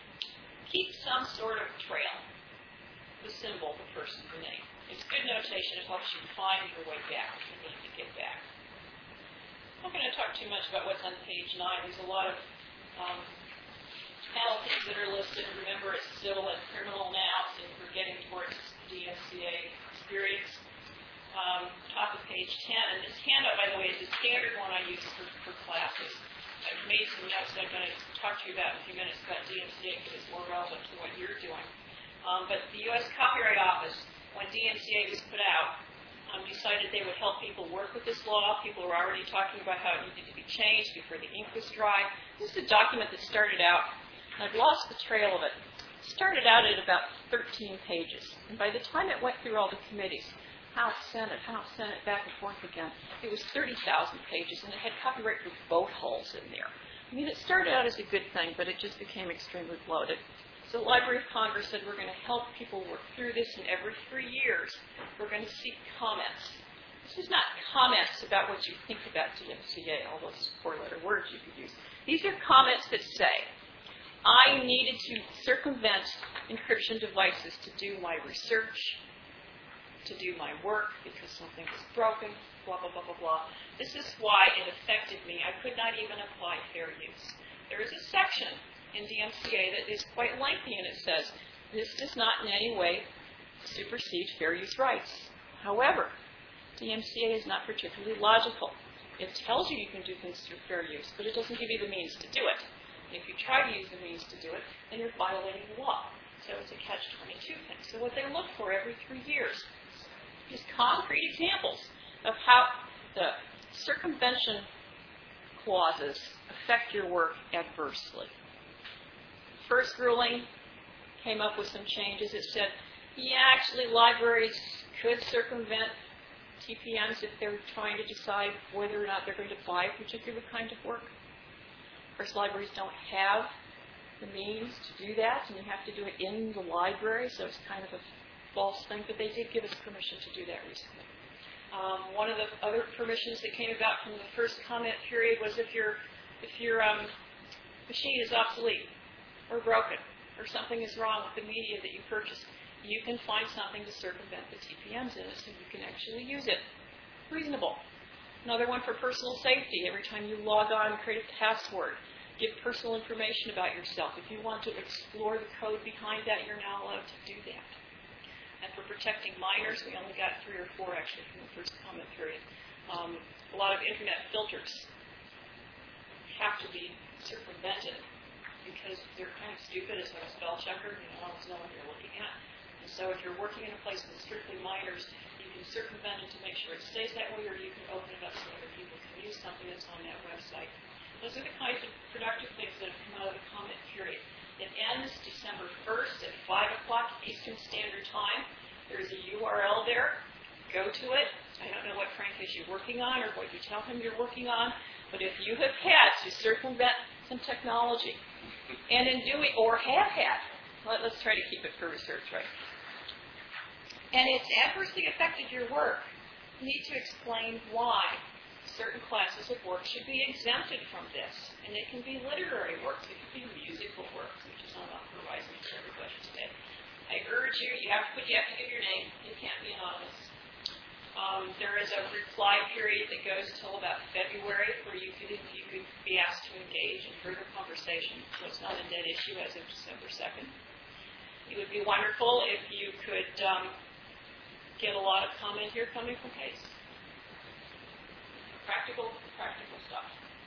Keep some sort of trail. The symbol, the person, the name. It's good notation. It helps you find your way back if you need to get back. I'm not going to talk too much about what's on page nine. There's a lot of um, penalties that are listed. Remember, it's civil and criminal now, so we're getting towards D M C A experience. Um, top of page ten, and this handout, by the way, is the standard one I use for, for classes. I've made some notes that I'm going to talk to you about in a few minutes about D M C A because it's more relevant to what you're doing. Um, but the U S Copyright Office, when D M C A was put out, um, decided they would help people work with this law. People were already talking about how it needed to be changed before the ink was dry. This is a document that started out, and I've lost the trail of it. It started out at about thirteen pages, and by the time it went through all the committees, House, Senate, House, Senate, back and forth again. It was thirty thousand pages, and it had copyright for boat hulls in there. I mean, it started out as a good thing, but it just became extremely bloated. So the Library of Congress said, we're going to help people work through this, and every three years, we're going to seek comments. This is not comments about what you think about D M C A, all those four-letter words you could use. These are comments that say, I needed to circumvent encryption devices to do my research, to do my work because something was broken, blah, blah, blah, blah, blah. This is why it affected me. I could not even apply fair use. there is a section in D M C A that is quite lengthy, and it says, this does not in any way supersede fair use rights. However, D M C A is not particularly logical. It tells you you can do things through fair use, but it doesn't give you the means to do it. And if you try to use the means to do it, then you're violating the law. So it's a catch twenty-two thing. So what they look for every three years is concrete examples of how the circumvention clauses affect your work adversely. First ruling came up with some changes. It said, yeah, actually libraries could circumvent T P Ms if they're trying to decide whether or not they're going to buy a particular kind of work. Of course, libraries don't have the means to do that, and you have to do it in the library, so it's kind of a false thing, but they did give us permission to do that recently. Um, one of the other permissions that came about from the first comment period was if your if your um, machine is obsolete or broken or something is wrong with the media that you purchased, you can find something to circumvent the T P Ms in it so you can actually use it. Reasonable. Another one for personal safety. Every time you log on, create a password. Give personal information about yourself. If you want to explore the code behind that, you're now allowed to do that. And for protecting minors, we only got three or four actually from the first comment period. Um, a lot of internet filters have to be circumvented because they're kind of stupid. It's like a spell checker. You don't always know what you're looking at. And so if you're working in a place with strictly minors, you can circumvent it to make sure it stays that way, or you can open it up so other people can use something that's on that website. Those are the kinds of productive things that have come out of the comment period. It ends December first at five o'clock Eastern Standard Time. There's a U R L there. Go to it. I don't know what Frank is you're working on or what you tell him you're working on, but if you have had to circumvent some technology, and in doing, or have had, let, let's try to keep it for research, right? And it's adversely affected your work, you need to explain why certain classes of work should be exempted from this. And it can be literary works, it can be musical works, which is on the horizon for everybody today. I urge you, you have to put, you have to give your name, you can't be anonymous. Um, there is a reply period that goes until about February where you could, you could be asked to engage in further conversation, so it's not a dead issue as of December second. It would be wonderful if you could um, get a lot of comment here coming from Case. Practical, practical stuff.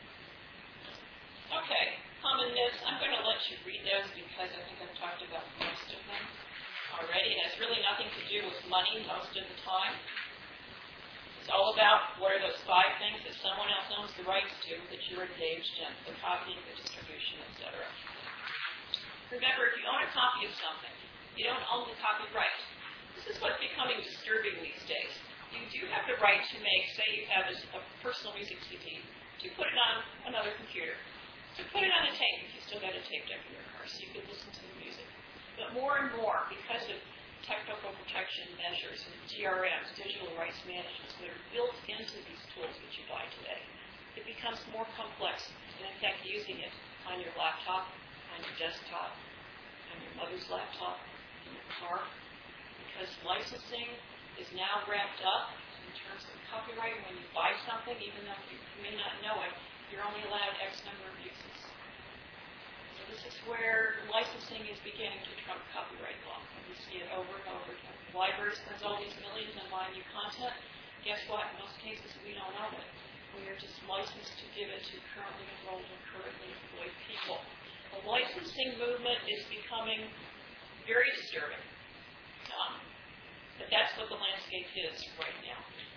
Okay, common myths. I'm going to let you read those because I think I've talked about most of them already. It has really nothing to do with money most of the time. It's all about what are those five things that someone else owns the rights to that you're engaged in, the copying, the distribution, et cetera. Remember, if you own a copy of something, you don't own the copyright. This is what's becoming disturbing these days. You do have the right to make, say you have a, a personal music C D, to put it on another computer, to put it on a tape if you still got a tape deck in your car so you can listen to the music. But more and more, because of technical protection measures and D R Ms, digital rights management, that are built into these tools that you buy today, it becomes more complex. And in fact, using it on your laptop, on your desktop, on your mother's laptop, in your car, because licensing is now wrapped up in terms of copyright. When you buy something, even though you may not know it, you're only allowed X number of uses. So this is where licensing is beginning to trump copyright law. And we see it over and over again. The library spends all these millions on buying new content. Guess what? In most cases, we don't own it. We are just licensed to give it to currently enrolled and currently employed people. The licensing movement is becoming very disturbing. Um, but that's what the landscape is right now.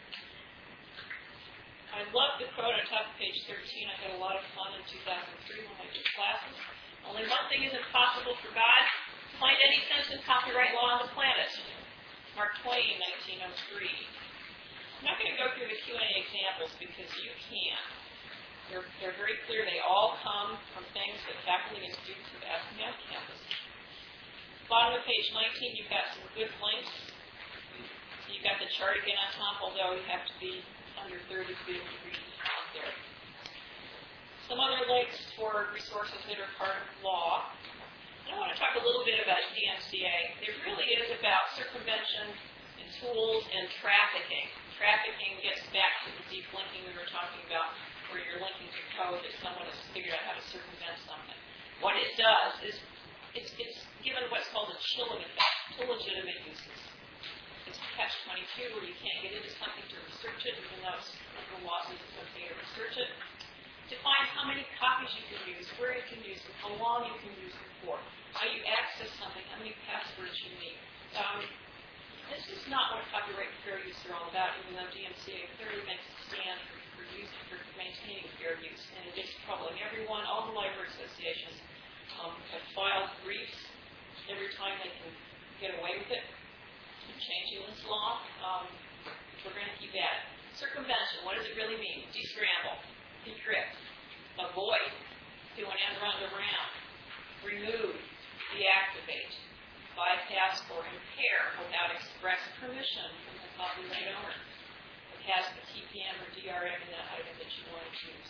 I love the quote on top of page thirteen. I had a lot of fun in two thousand three when I did classes. Only one thing isn't possible for God: to find any sense in copyright law on the planet. Mark Twain, nineteen oh three. I'm not going to go through the Q and A examples because you can. They're, they're very clear. They all come from things that faculty and students have asked me on campus. Bottom of page nineteen, you've got some good links. So you've got the chart again on top, although you have to be under thirty to be able to read out there. Some other links for resources that are part of law. And I want to talk a little bit about D M C A. It really is about circumvention and tools and trafficking. trafficking gets back to the deep linking we were talking about, where you're linking to code that someone has figured out how to circumvent something. What it does is it's, it's given what's called a chilling effect to legitimate uses. It's catch twenty-two, where you can't get into something to research it, even though it's, the law says it's okay to research it. Define how many copies you can use, where you can use them, how long you can use them for, how you access something, how many passwords you need. Um, this is not what copyright and fair use are all about, even though D M C A clearly makes a stand for, for, use, for maintaining fair use, and it is troubling everyone. All the library associations um, have filed briefs every time they can get away with it. Changing this law, um, we're going to keep at it. Circumvention, what does it really mean? Descramble, decrypt, avoid, do an end run around, remove, deactivate, bypass or impair without express permission from the copyright owner. It has the T P M or D R M in that item that you want to choose.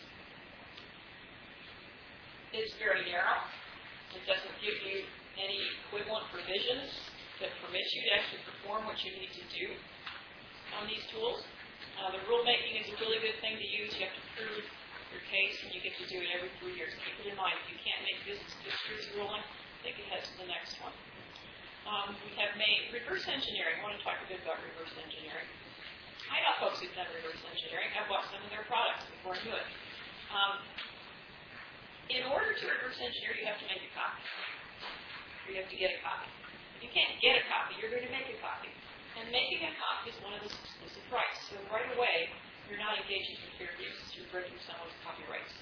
It's very narrow. It doesn't give you any equivalent provisions that permit you to actually perform what you need to do on these tools. Uh, the rulemaking is a really good thing to use. You have to prove your case, and you get to do it every three years. Keep it in mind. If you can't make this disputes ruling, think ahead to the next one. Um, we have made reverse engineering. I want to talk a bit about reverse engineering. I know folks who've done reverse engineering. I've bought some of their products before I knew it. Um, in order to reverse engineer, you have to make a copy. Or you have to get a copy. If you can't get a copy, you're going to make a copy. And making a copy is one of the exclusive rights. So right away, you're not engaging in fair use. You're breaking someone's copyrights.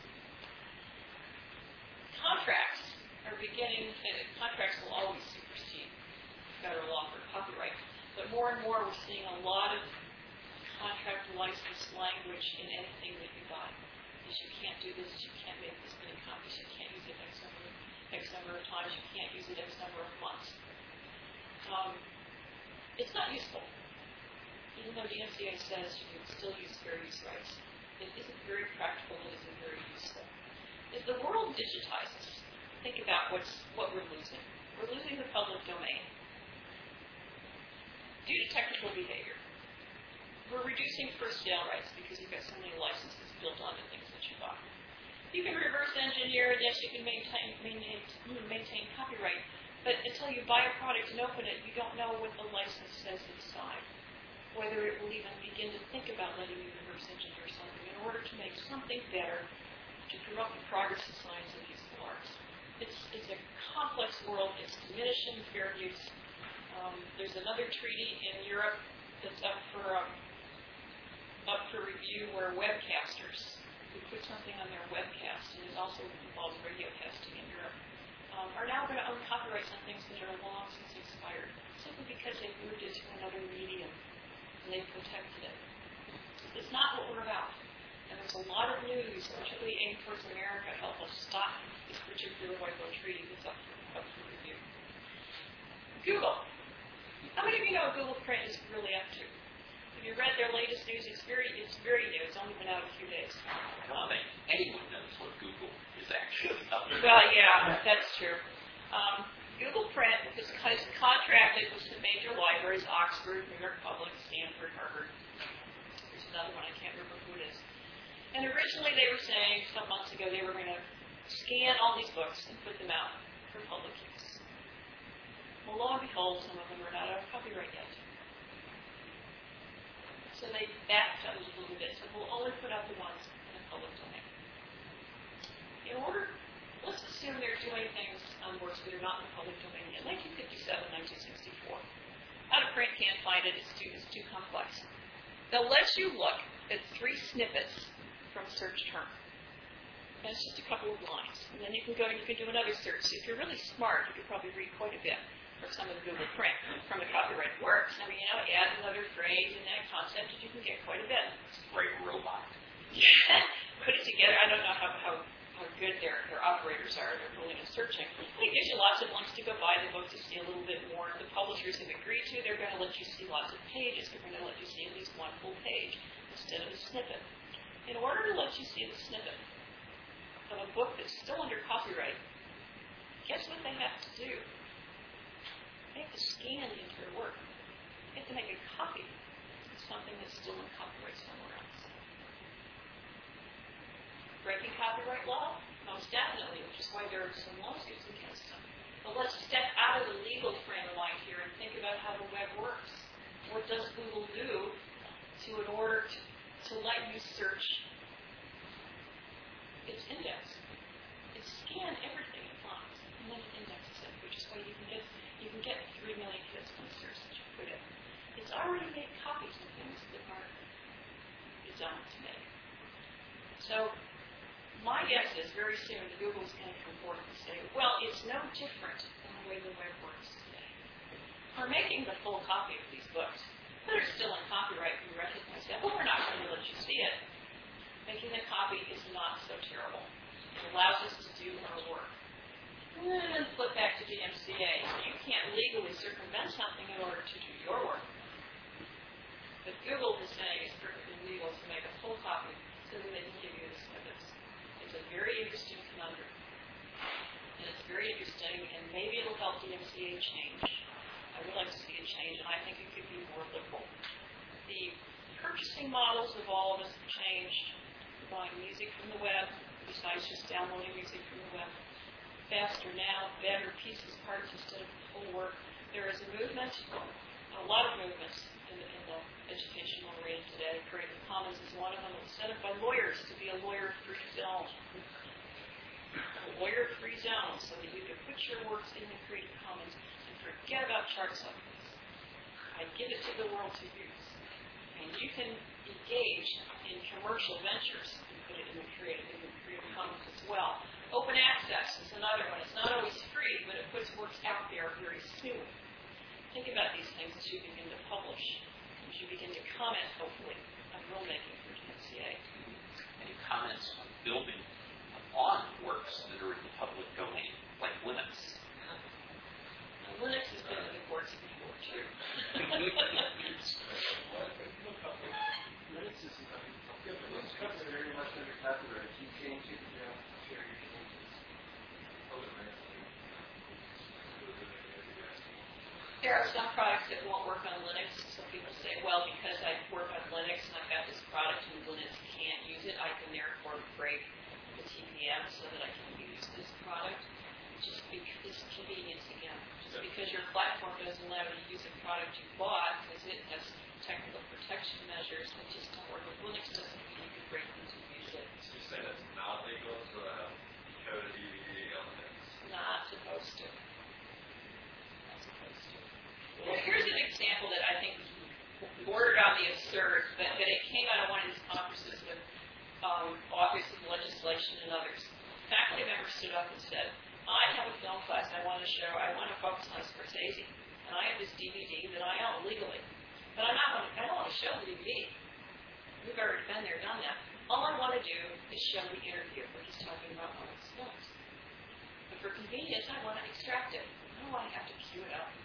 Contracts are beginning, contracts will always supersede federal law for copyright. But more and more, we're seeing a lot of contract license language in anything that you buy. Is you can't do this, you can't make this many copies, you can't use it X number, X number of times, you can't use it X number of months. Um, it's not useful. Even though D M C A says you can still use fair use rights, it isn't very practical, it isn't very useful. As the world digitizes, think about what's what we're losing. We're losing the public domain due to technical behavior. We're reducing first sale rights because you've got so many licenses built onto things that you bought. You can reverse engineer, and yes, you can maintain, maintain, maintain copyright. But until you buy a product and open it, you don't know what the license says inside. Whether it will even begin to think about letting you reverse engineer something in order to make something better, to promote the progress of science and useful arts. It's, it's a complex world. It's diminishing fair use. Um, there's another treaty in Europe that's up for um, up for review where webcasters who put something on their webcast, and it also involves radio casting in Europe, Um, are now going to own copyrights on things that are long since expired, simply because they've moved it to another medium and they've protected it. It's not what we're about. And there's a lot of news, particularly aimed towards America, to help us stop this particular Whitehall Treaty that's up for, up for review. Google. How many of you know what Google Print is really up to? Have you read their latest news? It's very, it's very new. It's only been out a few days. I don't think anyone knows what Google is actually up to. Well, yeah, that's true. Um, Google Print is contracted with some major libraries: Oxford, New York Public, Stanford, Harvard. There's another one, I can't remember who it is. And originally they were saying, some months ago, they were going to scan all these books and put them out for public use. Well, lo and behold, some of them are not out of copyright yet. So they backpedaled a little bit, so we'll only put out the ones in the public domain. In order, let's assume they're doing things on books that are not in the public domain yet. nineteen fifty-seven, nineteen sixty-four. Out of print, can't find it, it's too, it's too complex. They'll let you look at three snippets from a search term. And it's just a couple of lines. And then you can go and you can do another search. So if you're really smart, you could probably read quite a bit from some of the Google Print from the copyright works. I mean, you know, add another phrase and that concept, and you can get quite a bit. It's a great robot. Yeah, put it together. I don't know how, how, how good their, their operators are. They're really in searching. It gives you lots of links to go buy the book to see a little bit more. The publishers have agreed to. They're going to let you see lots of pages. They're going to let you see at least one full page instead of a snippet. In order to let you see the snippet of a book that's still under copyright, guess what they have to do? They have to scan the entire work. They have to make a copy. something that's still in copyright somewhere else. Breaking copyright law? Most definitely, which is why there are some lawsuits against them. But let's step out of the legal frame of mind here and think about how the web works. What does Google do to, in order to, to let you search its index? It scans everything it finds, and then it indexes it, which is why you can get you can get three million hits on the search that you put in. It's already made copies of things that aren't its own to make. So my guess is very soon Google's going to come forward and say, well, it's no different than the way the web works today. We're making the full copy of these books that are still in copyright. We recognize that, but we're not going to let you see it. Making the copy is not so terrible. It allows us to do our work. And then flip back to the M C A. You can't legally circumvent something in order to do your work. But Google is saying it's perfectly legal to make a full copy so that they can give you the snippets. It's a very interesting conundrum. And it's very interesting, and maybe it'll help the M C A change. I would like to see it change, and I think it could be more liberal. The purchasing models of all of us have changed. We're buying music from the web, besides just downloading music from the web. Faster now, better pieces, parts instead of full work. There is a movement, a lot of movements in the, in the educational arena today. Creative Commons is one of them. It's set up by lawyers to be a lawyer-free zone. A lawyer-free zone so that you can put your works in the Creative Commons and forget about chart supplements. I give it to the world to use. And you can engage in commercial ventures and put it in the Creative, in the Creative Commons as well. Open access is another one. It's not always free, but it puts works out there very soon. Think about these things as you begin to publish, as you begin to comment, hopefully, on rulemaking for the M C A. Any comments on building on works that are in the public domain, like Linux? Now, Linux has been in the courts before, too. Linux is Linux comes very much under copyright. You change it, you know, share your changes. There are some products that won't work on Linux. Some people say, well, because I work on Linux and I've got this product and Linux can't use it, I can therefore break the T P M so that I can use this product. Just because convenience again. Just because your platform doesn't allow you to use a product you bought because it has technical protection measures that just don't work with Linux doesn't mean you can break them to use it. So you say that's not legal to uh, code a D V D on Linux? Not supposed to. Not supposed to. Well, here's an example that I think bordered on the absurd, but, but it came out of one of these conferences with um, authors of legislation and others. A faculty member stood up and said, I have a film class I want to show, I want to focus on Scorsese, and I have this D V D that I own legally. But I'm not, I don't want to show the D V D. We've already been there, done that. All I want to do is show the interview where he's talking about one of his films. But for convenience, I want to extract it. I don't want to have to queue it up.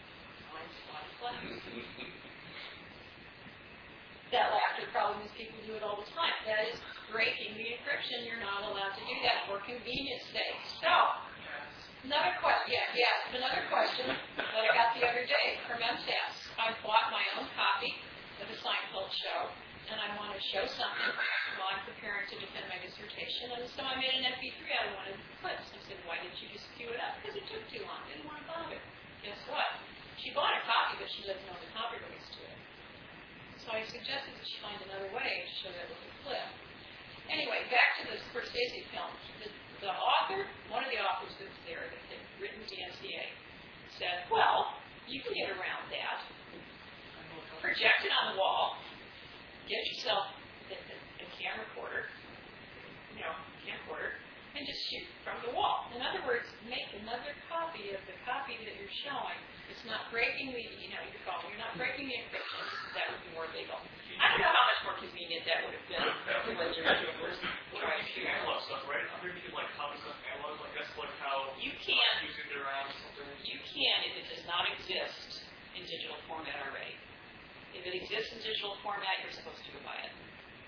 That laughter problem is people do it all the time. That is breaking the encryption. You're not allowed to do that for convenience sake. So, another question. Yeah, yeah. Another question that I got the other day from M T A S. I bought my own copy of the Seinfeld show, and I want to show something while I'm preparing to defend my dissertation. And so I made an M P three out of one of the clips. I said, why didn't you just queue it up? Because it took too long. I didn't want to bother. Guess what? She bought a copy, but she doesn't know the copyrights to it. So I suggested that she find another way to show that with a clip. Anyway, back to the Scorsese film. The, the author, one of the authors that was there that had written the M C A, said, well, you can get around that. Project it on the wall. Get yourself a, a, a camcorder, you know, camcorder, and just shoot from the wall. In other words, make another copy of the copy that you're showing. It's not breaking the, you know, your phone. You're not breaking the encryption. That would be more legal. I don't know how much more convenient that would have been. What about using analog stuff, right? I'm hearing you can like copy stuff analog, like that's like how you can. Using it around something. You can if it does not exist in digital format already. If it exists in digital format, you're supposed to go buy it.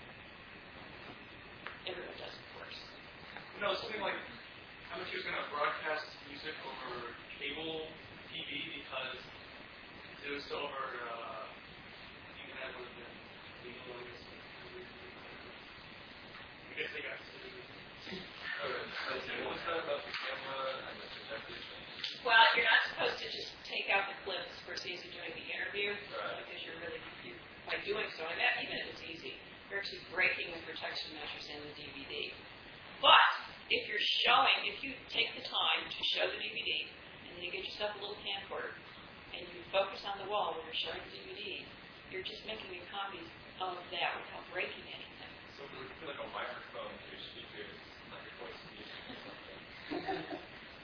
Everyone does, of course. No, something like how much you're going to broadcast music over cable T V because it was over uh, internet would have been doing so, and that, even if it's easy, you're actually breaking the protection measures in the D V D. But if you're showing, if you take the time to show the D V D, and then you get yourself a little camcorder, and you focus on the wall where you're showing the D V D, you're just making your copies of that without breaking anything. So it would feel like a microphone to your speaker. It's like your voice speech or something.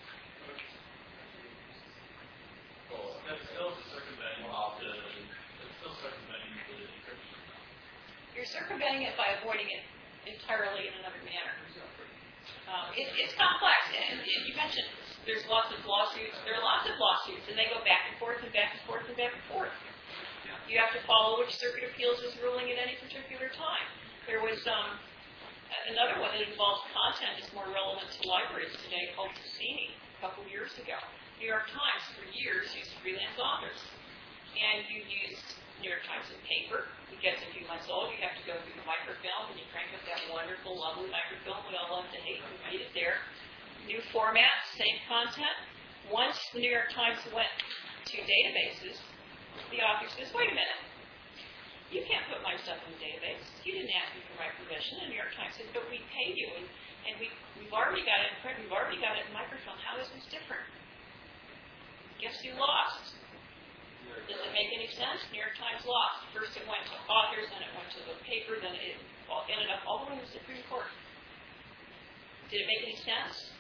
Cool. That's still circumventing the, it's still circumventing the encryption. You're circumventing it by avoiding it entirely in another manner. Um, it, it's complex, and, and you mentioned there's lots of lawsuits. There are lots of lawsuits, and they go back and forth and back and forth and back and forth. You have to follow which Circuit Appeals is ruling at any particular time. There was um, another one that involves content that's more relevant to libraries today called Cassini a couple years ago. New York Times for years used freelance authors, and you use New York Times in paper. It gets a few months old. You have to go through the microfilm, and you crank up that wonderful, lovely microfilm we all love to hate and read it there. New format, same content. Once the New York Times went to databases, the author says, wait a minute. You can't put my stuff in the database. You didn't ask me for my permission. And the New York Times said, but we paid you, and, and we, we've already got it in print. We've already got it in microfilm. How is this different? Guess you lost. Does it make any sense? New York Times lost. First it went to authors, then it went to the paper, then it ended up all the way to the Supreme Court. Did it make any sense?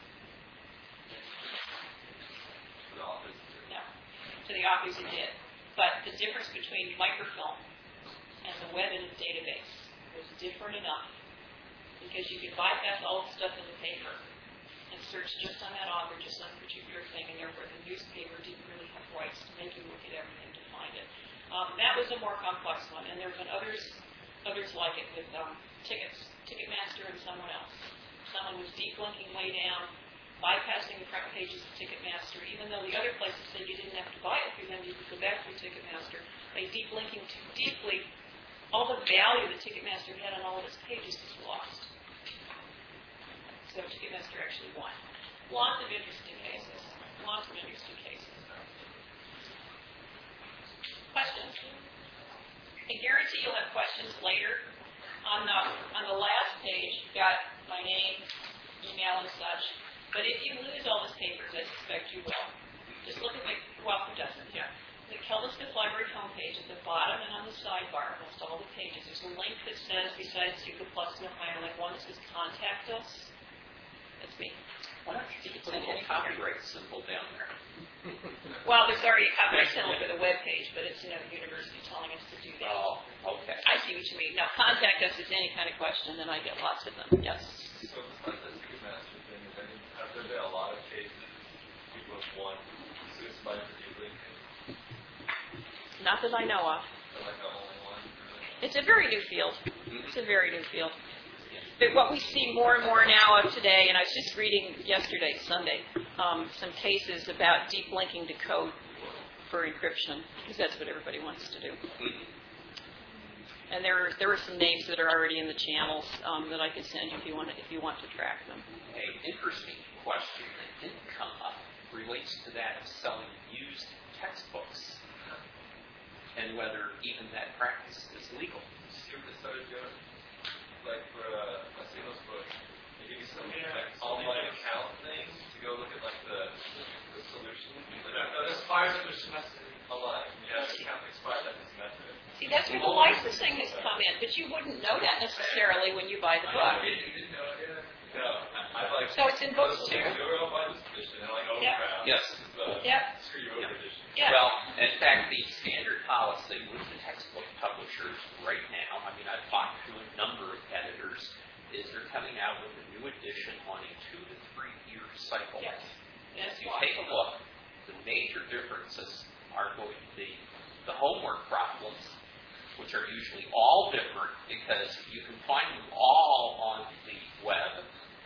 The office. No. To the authors it did. But the difference between microfilm and the web in a database was different enough because you could bypass all the stuff in the paper and search just on that author, just on a particular thing, and therefore the newspaper didn't really have rights to make you look at everything to find it. Um, that was a more complex one, and there have been others others like it with um, tickets, Ticketmaster and someone else. Someone was deep linking way down, bypassing the front pages of Ticketmaster, even though the other places said you didn't have to buy it through them, you could go back through Ticketmaster. By deep linking too deeply, all the value that Ticketmaster had on all of its pages was lost. So Ticketmaster actually won. Lots of interesting cases. Lots of interesting cases. Questions? I guarantee you'll have questions later. On the on the last page, you've got my name, email, and such. But if you lose all these papers, I suspect you will, just look at the, well, who doesn't? Yeah. The Kelvin Smith Library homepage at the bottom and on the sidebar, almost all the pages, there's a link that says, besides Super Plus and the Hyperlink, one that says Contact Us. That's me. Why don't you put a little copyright symbol down there? Well, there's already a copyright symbol for the web page, but it's, you know, the university telling us to do that. Oh, okay. I see what you mean. Now, contact us is any kind of question, and I get lots of them. Yes. So it's like the Ticketmaster thing. I mean, have there been a lot of cases people have won suicide for deeply? Not that I know of. Or like the only one? Really? It's a very new field. It's a very new field. But what we see more and more now of today, and I was just reading yesterday, Sunday, um, some cases about deep linking to code for encryption, because that's what everybody wants to do. And there are, there are some names that are already in the channels um, that I could send you if you want to, if you want to track them. An interesting question that didn't come up relates to that of selling used textbooks and whether even that practice is legal. Skip the study doing like for uh, a singles book, they give you some like online account things to go look at like the the solution. No, no, this expires after a semester. Online, yeah, the account expires after the semester. See, that's where the licensing has come in, but you wouldn't know that necessarily when you buy the book. You didn't know it, yeah. No, I like. So it's in books too. You're all buy this edition, and I'm like, oh Yep. crap. Yes. This is the Yep. screw you over edition. Yeah. Well, in fact, the standard policy with the textbook publishers right now, I mean, I've talked to a number of editors, is they're coming out with a new edition on a two to three year cycle. Yes. And if you take a look, the major differences are going to be the homework problems, which are usually all different because you can find them all on the web,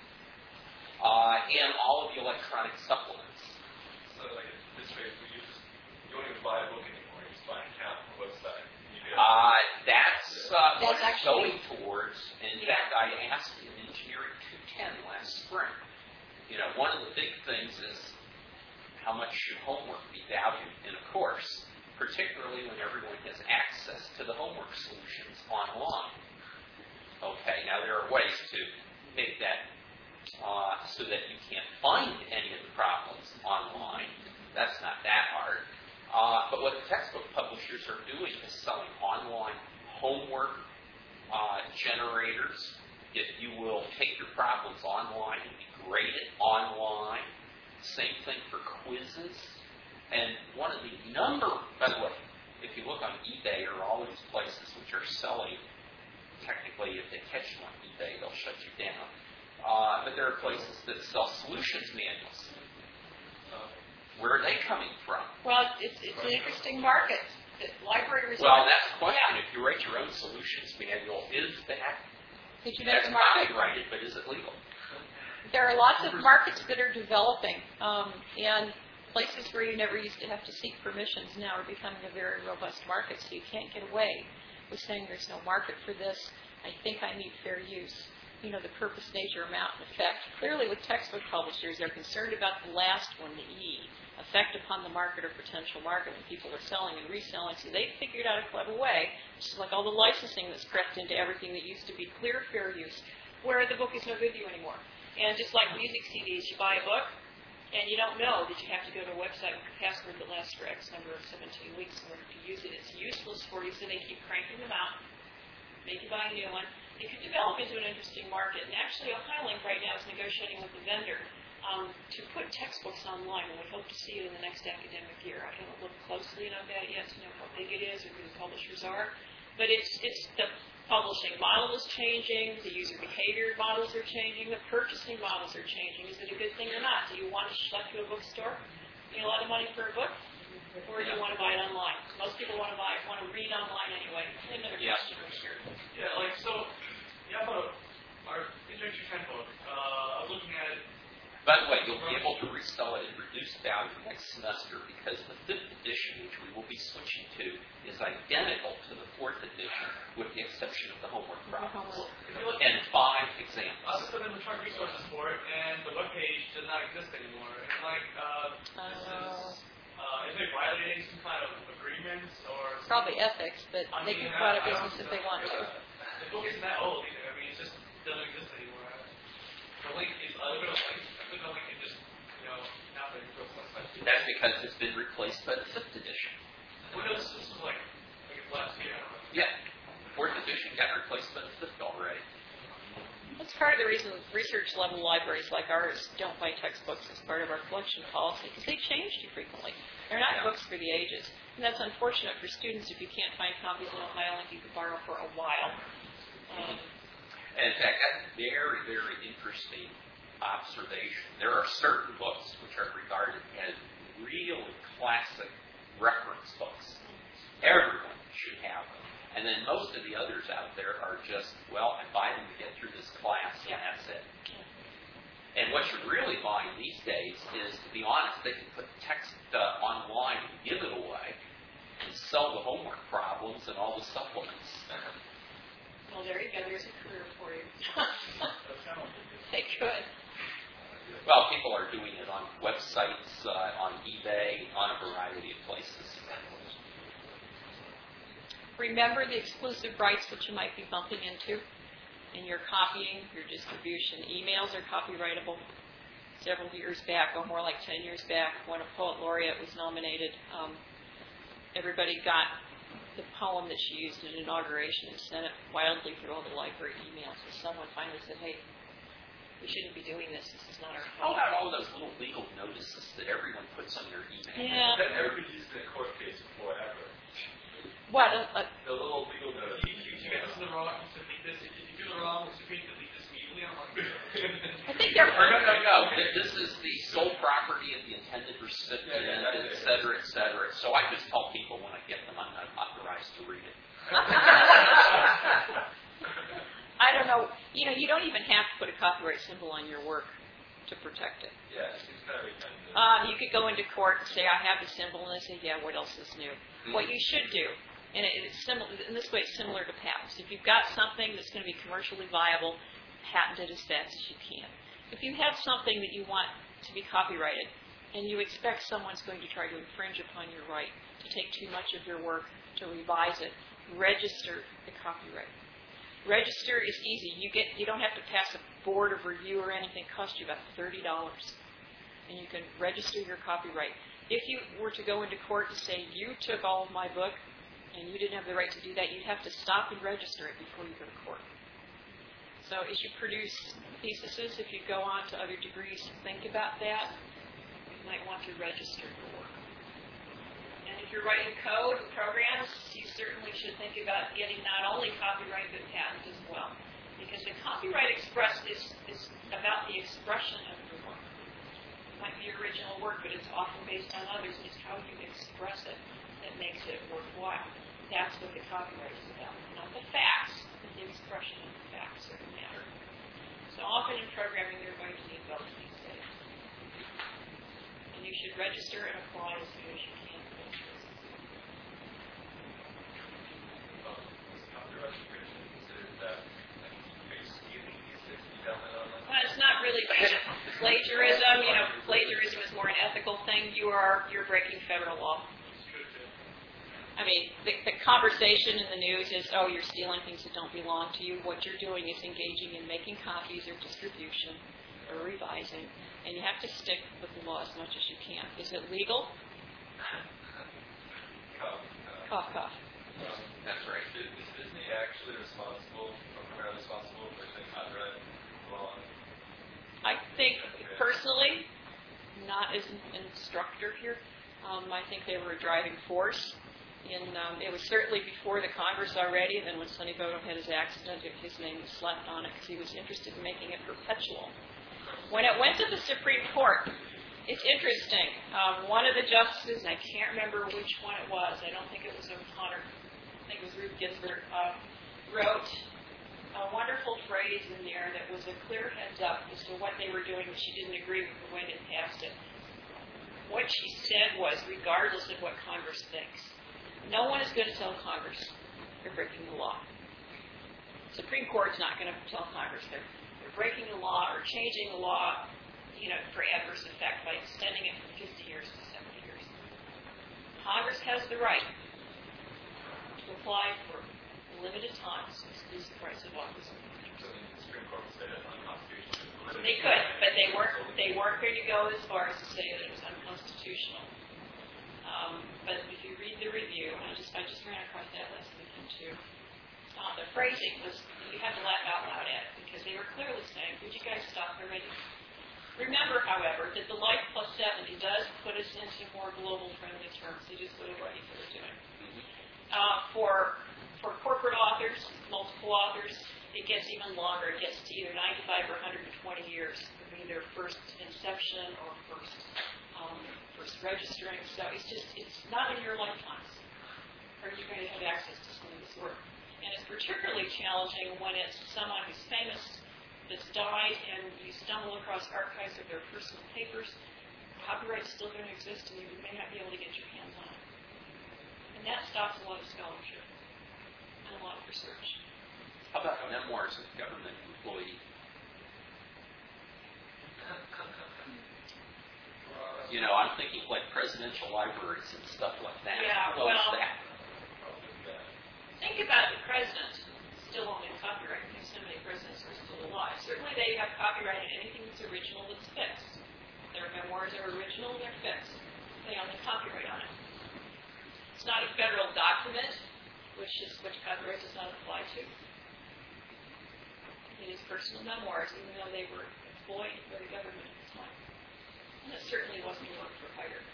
uh, and all of the electronic supplements. So like this way, you just you don't even buy a book anymore. You just buy an account on the website. You get Uh, that's uh, That's what it's actually- going towards. In Yeah. fact, I asked in Engineering two ten last spring, you know, one of the big things is how much should homework be valued in a course, particularly when everyone has access to the homework solution. homework uh, generators. If you will take your problems online and be graded online. Same thing for quizzes. And one of the number, by the way, if you look on eBay or all of these places which are selling, technically if they catch you on eBay, they'll shut you down. Uh, but there are places that sell solutions manuals. Uh, where are they coming from? Well, it's, it's an interesting market. The library resources. Well, that's the question. Yeah. If you write your own solutions manual, is that Did you make that's a market? copyrighted, but is it legal? There are lots of markets that are developing, um, and places where you never used to have to seek permissions now are becoming a very robust market, so you can't get away with saying there's no market for this. I think I need fair use. You know, the purpose, nature, amount, and effect. Clearly with textbook publishers, they're concerned about the last one, the E, effect upon the market or potential market when people are selling and reselling. So they figured out a clever way, just like all the licensing that's crept into everything that used to be clear fair use, where the book is no good to you anymore. And just like music C Ds, you buy a book, and you don't know that you have to go to a website with a password that lasts for X number of seventeen weeks in order to use it. It's useless for you, so they keep cranking them out, make you buy a new one. It could develop into an interesting market. And actually, OhioLink right now is negotiating with the vendor um, to put textbooks online, and we hope to see it in the next academic year. I haven't looked closely enough at it yet to know how big it is or who the publishers are. But it's it's the publishing model is changing, the user behavior models are changing, the purchasing models are changing. Is it a good thing or not? Do you want to schlep to a bookstore, pay a lot of money for a book, or do you want to buy it online? Most people want to buy it, want to read online anyway. Another Yeah. question was here. Yeah, like, so, you have a, our introductory textbook, uh, I was looking at it. By the way, you'll be able to resell it at reduced value next semester because the fifth edition, which we will be switching to, is identical to the fourth edition with the exception of the homework problems. If you look, And five I examples. was putting in the chart resources for it, and the webpage does not exist anymore. It's like, uh, this is, uh, is it violating some kind of agreements or? Probably ethics, but I they mean, can go out of I- I business if don't- they want to. The book isn't that old either. I mean, it just doesn't exist anymore. The link is a little bit of link. I put the link and just, you know, not very good. That's because it's been replaced by the fifth edition. What else? This was like, like it's last year. I don't know. Yeah. Fourth edition got replaced by the fifth already. That's part of the reason research level libraries like ours don't buy textbooks as part of our collection policy, because they change too frequently. They're not Yeah. books for the ages. And that's unfortunate for students if you can't find copies in OhioLink you could borrow for a while. Um, And in fact, that's a very, very interesting observation. There are certain books which are regarded as really classic reference books. Everyone should have them. And then most of the others out there are just, well, I buy them to get through this class, and that's it. And what you're really buying these days is, to be honest, they can put text uh, online and give it away and sell the homework problems and all the supplements. well, there you go. There's a career for you. They could. Well, people are doing it on websites, uh, on eBay, on a variety of places. Remember the exclusive rights that you might be bumping into in your copying, your distribution. Emails are copyrightable. Several years back, or more like ten years back, when a poet laureate was nominated, um, everybody got the poem that she used in inauguration and sent it wildly through all the library emails. And someone finally said, hey, we shouldn't be doing this. This is not our How poem. about all those little legal notices that everyone puts on their email? Yeah. That never been used in a court case before, ever. What? Uh, uh, The little legal notice. You, you, you get this in the wrong, you submit this. If you do the wrong, you submit, delete this immediately. I'm like, I think they're... Or no, no, no. Th- This is the sole property of the intended recipient, Yeah, yeah, yeah, et cetera, et cetera. So I just tell people when I get them, I'm not authorized to read it. I don't know. You know, you don't even have to put a copyright symbol on your work to protect it. Yeah, it's kind of redundant. Um, you could go into court and say, I have the symbol, and they say, yeah, what else is new? Mm-hmm. What you should do, and it, it's similar, in this way it's similar to patents. If you've got something that's going to be commercially viable, patent it as fast as you can. If you have something that you want to be copyrighted, and you expect someone's going to try to infringe upon your right, to take too much of your work, to revise it, register the copyright. Register is easy. You get you don't have to pass a board of review or anything. It costs you about thirty dollars. And you can register your copyright. If you were to go into court and say, you took all of my book, and you didn't have the right to do that, you'd have to stop and register it before you go to court. So as you produce theses, if you go on to other degrees, think about that. You might want to register your work. And if you're writing code and programs, you certainly should think about getting not only copyright but patent as well. Because the copyright express is, is about the expression of your work. It might be original work, but it's often based on others. It's how you express it that makes it worthwhile. That's what the copyright is about. Not the facts, but the expression of the facts or the matter. So often in programming, you're going to need both these days. And you should register and apply as soon as you can. Well, is copyright infringement considered that, like, are you stealing these things you download online? Well, it's not really plagiarism. You know, plagiarism is more an ethical thing. You are you're breaking federal law. I mean, the, the conversation in the news is, oh, you're stealing things that don't belong to you. What you're doing is engaging in making copies or distribution or revising, and you have to stick with the law as much as you can. Is it legal? Cough, Cough, cough. cough. That's right. Is, is Disney actually responsible, or primarily responsible for the copyright law? I think, personally, not as an instructor here, um, I think they were a driving force. In, um, it was certainly before the Congress already, and then when Sonny Bono had his accident, his name was slapped on it because he was interested in making it perpetual. When it went to the Supreme Court, it's interesting. Um, one of the justices, and I can't remember which one it was, I don't think it was O'Connor, I think it was Ruth Ginsburg, uh, wrote a wonderful phrase in there that was a clear heads up as to what they were doing, but she didn't agree with the way they passed it. What she said was, regardless of what Congress thinks, no one is going to tell Congress they're breaking the law. Supreme Court's not going to tell Congress they're, they're breaking the law or changing the law, you know, for adverse effect by extending it from fifty years to seventy years. Congress has the right to apply for limited times exclusive rights of office. So the Supreme Court would say that's unconstitutional. They could, but they weren't. They weren't going to go as far as to say that it was unconstitutional. Um, but if you read the review, I just I just ran across that last weekend too. Uh, the phrasing was you had to laugh out loud at it because they were clearly saying, "Would you guys stop already?" Remember, however, that the Life Plus seventy does put us into more global friendly terms. It is what everybody's doing. Uh, for for corporate authors, multiple authors, it gets even longer. It gets to either ninety-five or one hundred twenty years for either first inception or first. Um, first registering, so it's just, it's not in your lifetimes are you going to have access to some of this work. And it's particularly challenging when it's someone who's famous, that's died, and you stumble across archives of their personal papers. Copyright's still going to exist, and you may not be able to get your hands on it. And that stops a lot of scholarship and a lot of research. How about memoirs of government employees? You know, I'm thinking like presidential libraries and stuff like that. Yeah, What well, is that? Think about the president still owning copyright because so many presidents are still alive. Certainly they have copyright in anything that's original that's fixed. Their memoirs are original, they're fixed. They own the copyright on it. It's not a federal document, which is which copyright does not apply to. It is personal memoirs, even though they were employed by the government at the time. And it certainly wasn't work for hire.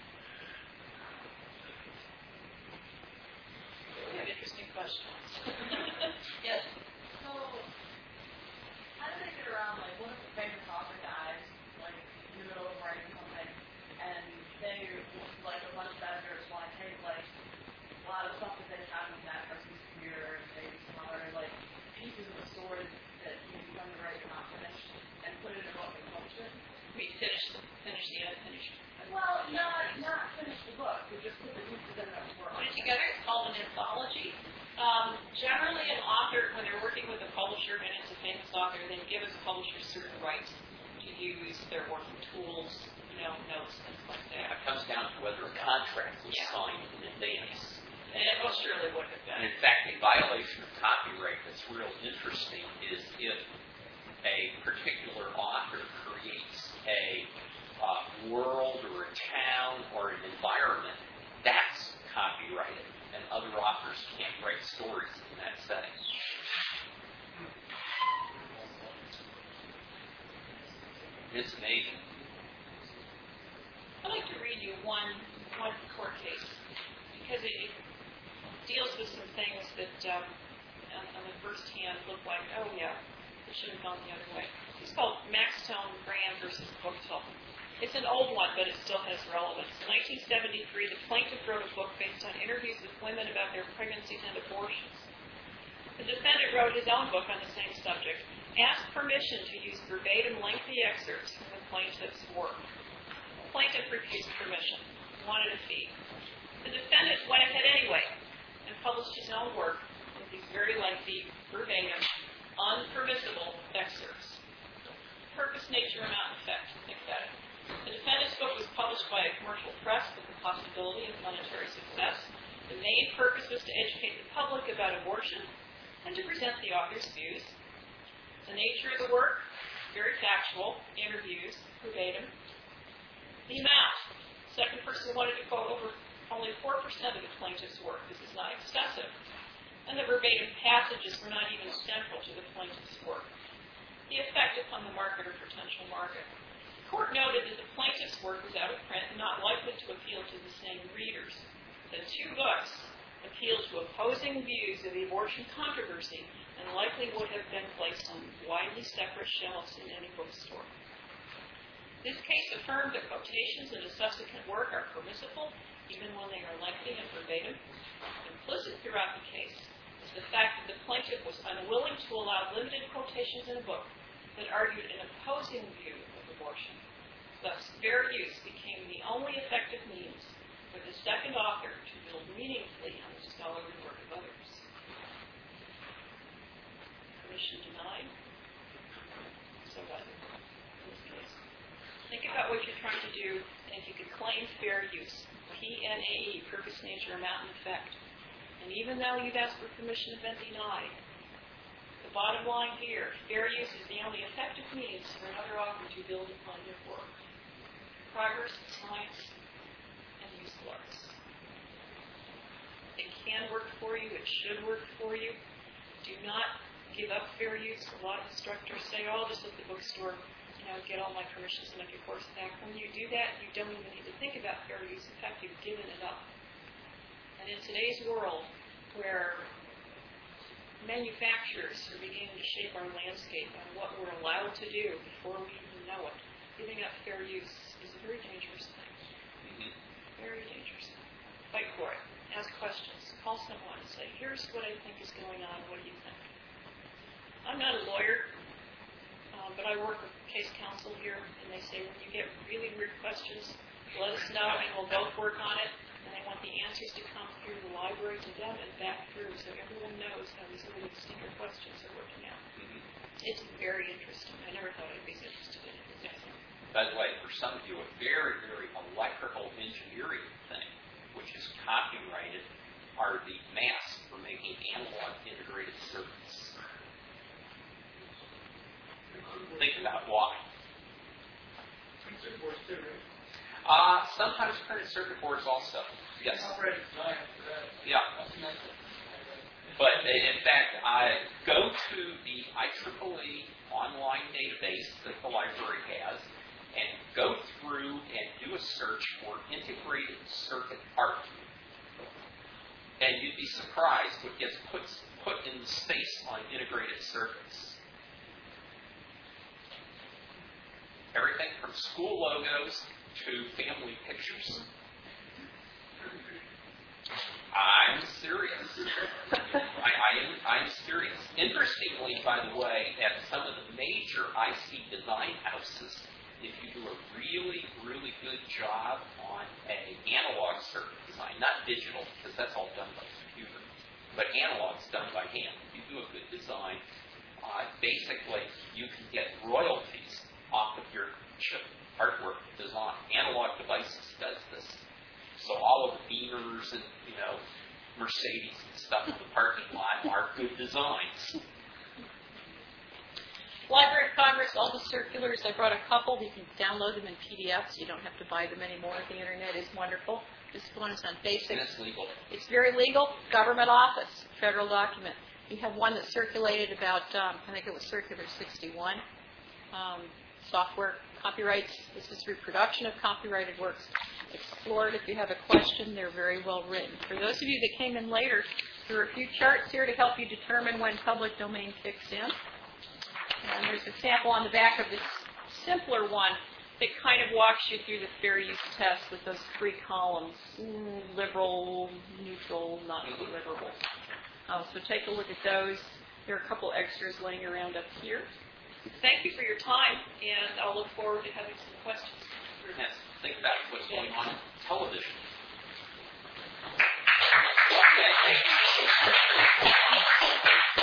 We have interesting questions. Yes? So, how do they get around, like, one of the famous author guys, like, in the middle of writing something, and they, like, a bunch of editors want to take, like, a lot of stuff that they found in that person's computer, and maybe some other, like, pieces of the story that he's done to write not finished, and put it in a book and publish it? We finished, finished the unfinished. Well, not, not finish the book, we just put the pieces in it for Put it together, it's called an anthology. Um, generally, an author, when they're working with a publisher and it's a famous author, they give us publishers certain rights to use their working tools, you know, notes, things like Yeah, that. it comes down to whether a contract was Yeah. signed in advance. And it most surely would have And been. in fact, a violation of copyright that's real interesting is if a particular author creates a uh, world or a town or an environment that's copyrighted, and other authors stories in that setting. It's amazing. I'd like to read you one one court case because it, it deals with some things that um, on, on the first hand look like, oh yeah, it should have gone the other way. It's called Maxtone Graham versus Booktull. It's an old one, but it still has relevance. In nineteen seventy-three, the plaintiff wrote a book based on interviews with women about their pregnancies and abortions. The defendant wrote his own book on the same subject, asked permission to use verbatim lengthy excerpts from the plaintiff's work. The plaintiff refused permission, wanted a fee. The defendant went ahead anyway and published his own work with these very lengthy, verbatim, unpermissible excerpts. Purpose, nature, amount, and effect. Think about it. The defendant's book was published by a commercial press with the possibility of monetary success. The main purpose was to educate the public about abortion and to present the author's views. The nature of the work, very factual, interviews, verbatim. The amount, second person wanted to quote over only four percent of the plaintiff's work. This is not excessive. And the verbatim passages were not even central to the plaintiff's work. The effect upon the market or potential market. The court noted that the plaintiff's work was out of print and not likely to appeal to the same readers. The two books appealed to opposing views of the abortion controversy and likely would have been placed on widely separate shelves in any bookstore. This case affirmed that quotations in a subsequent work are permissible, even when they are lengthy and verbatim. Implicit throughout the case is the fact that the plaintiff was unwilling to allow limited quotations in a book that argued an opposing view of abortion. Thus, fair use became the only effective means for the second author to build meaningfully on the scholarly work of others. Permission denied. So what? In this case. Think about what you're trying to do, and if you could claim fair use. P N A E, purpose, nature, amount, and effect. And even though you've asked for permission to been denied, the bottom line here, fair use is the only effective means for another author to build upon your work. Progress, science, and useful arts. It can work for you. It should work for you. Do not give up fair use. A lot of instructors say, oh, I'll just look at the bookstore, you know, get all my permissions and make your course back. When you do that, you don't even need to think about fair use. In fact, you've given it up. And in today's world, where manufacturers are beginning to shape our landscape on what we're allowed to do before we even know it, giving up fair use is a very dangerous thing. Mm-hmm. Very dangerous thing. Fight for it. Ask questions. Call someone and say, here's what I think is going on. What do you think? I'm not a lawyer, um, but I work with case counsel here, and they say when you get really weird questions, let us know, and we'll both work on it. And I want the answers to come through the library to them and back through so everyone knows how these little stinker questions are working out. Mm-hmm. It's very interesting. I never thought I'd be interested in it. Exactly. By the way, for some of you, a very, very electrical engineering thing, which is copyrighted, are the masks for making analog integrated circuits. Think about why. Uh, sometimes printed circuit boards also. Yes. Yeah. But in fact, I go to the I triple E online database that the library has and go through and do a search for integrated circuit art. And you'd be surprised what gets put, put in the space on integrated circuits. Everything from school logos to family pictures. I'm serious. I, I am I'm serious. Interestingly, by the way, at some of the major I C design houses, if you do a really, really good job on a analog circuit design, not digital, because that's all done by computer, but analog's done by hand. If you do a good design, uh, basically you can get royalties off of your chip artwork design. Analog Devices does this. So all of the Beamers and, you know, Mercedes and stuff in the parking lot are good designs. Library of Congress, all the circulars, I brought a couple. You can download them in P D Fs. You don't have to buy them anymore. The internet is wonderful. This one is on basic. And it's legal. It's very legal. Government office, federal document. We have one that circulated about, um, I think it was Circular sixty-one. Um, software copyrights. This is reproduction of copyrighted works. Explore it if you have a question. They're very well written. For those of you that came in later, there are a few charts here to help you determine when public domain kicks in. And there's a sample on the back of this simpler one that kind of walks you through the fair use test with those three columns, mm, liberal, neutral, not deliverable. Uh, so take a look at those. There are a couple extras laying around up here. Thank you for your time, and I'll look forward to having some questions. Yes, think about what's going on on television. Okay.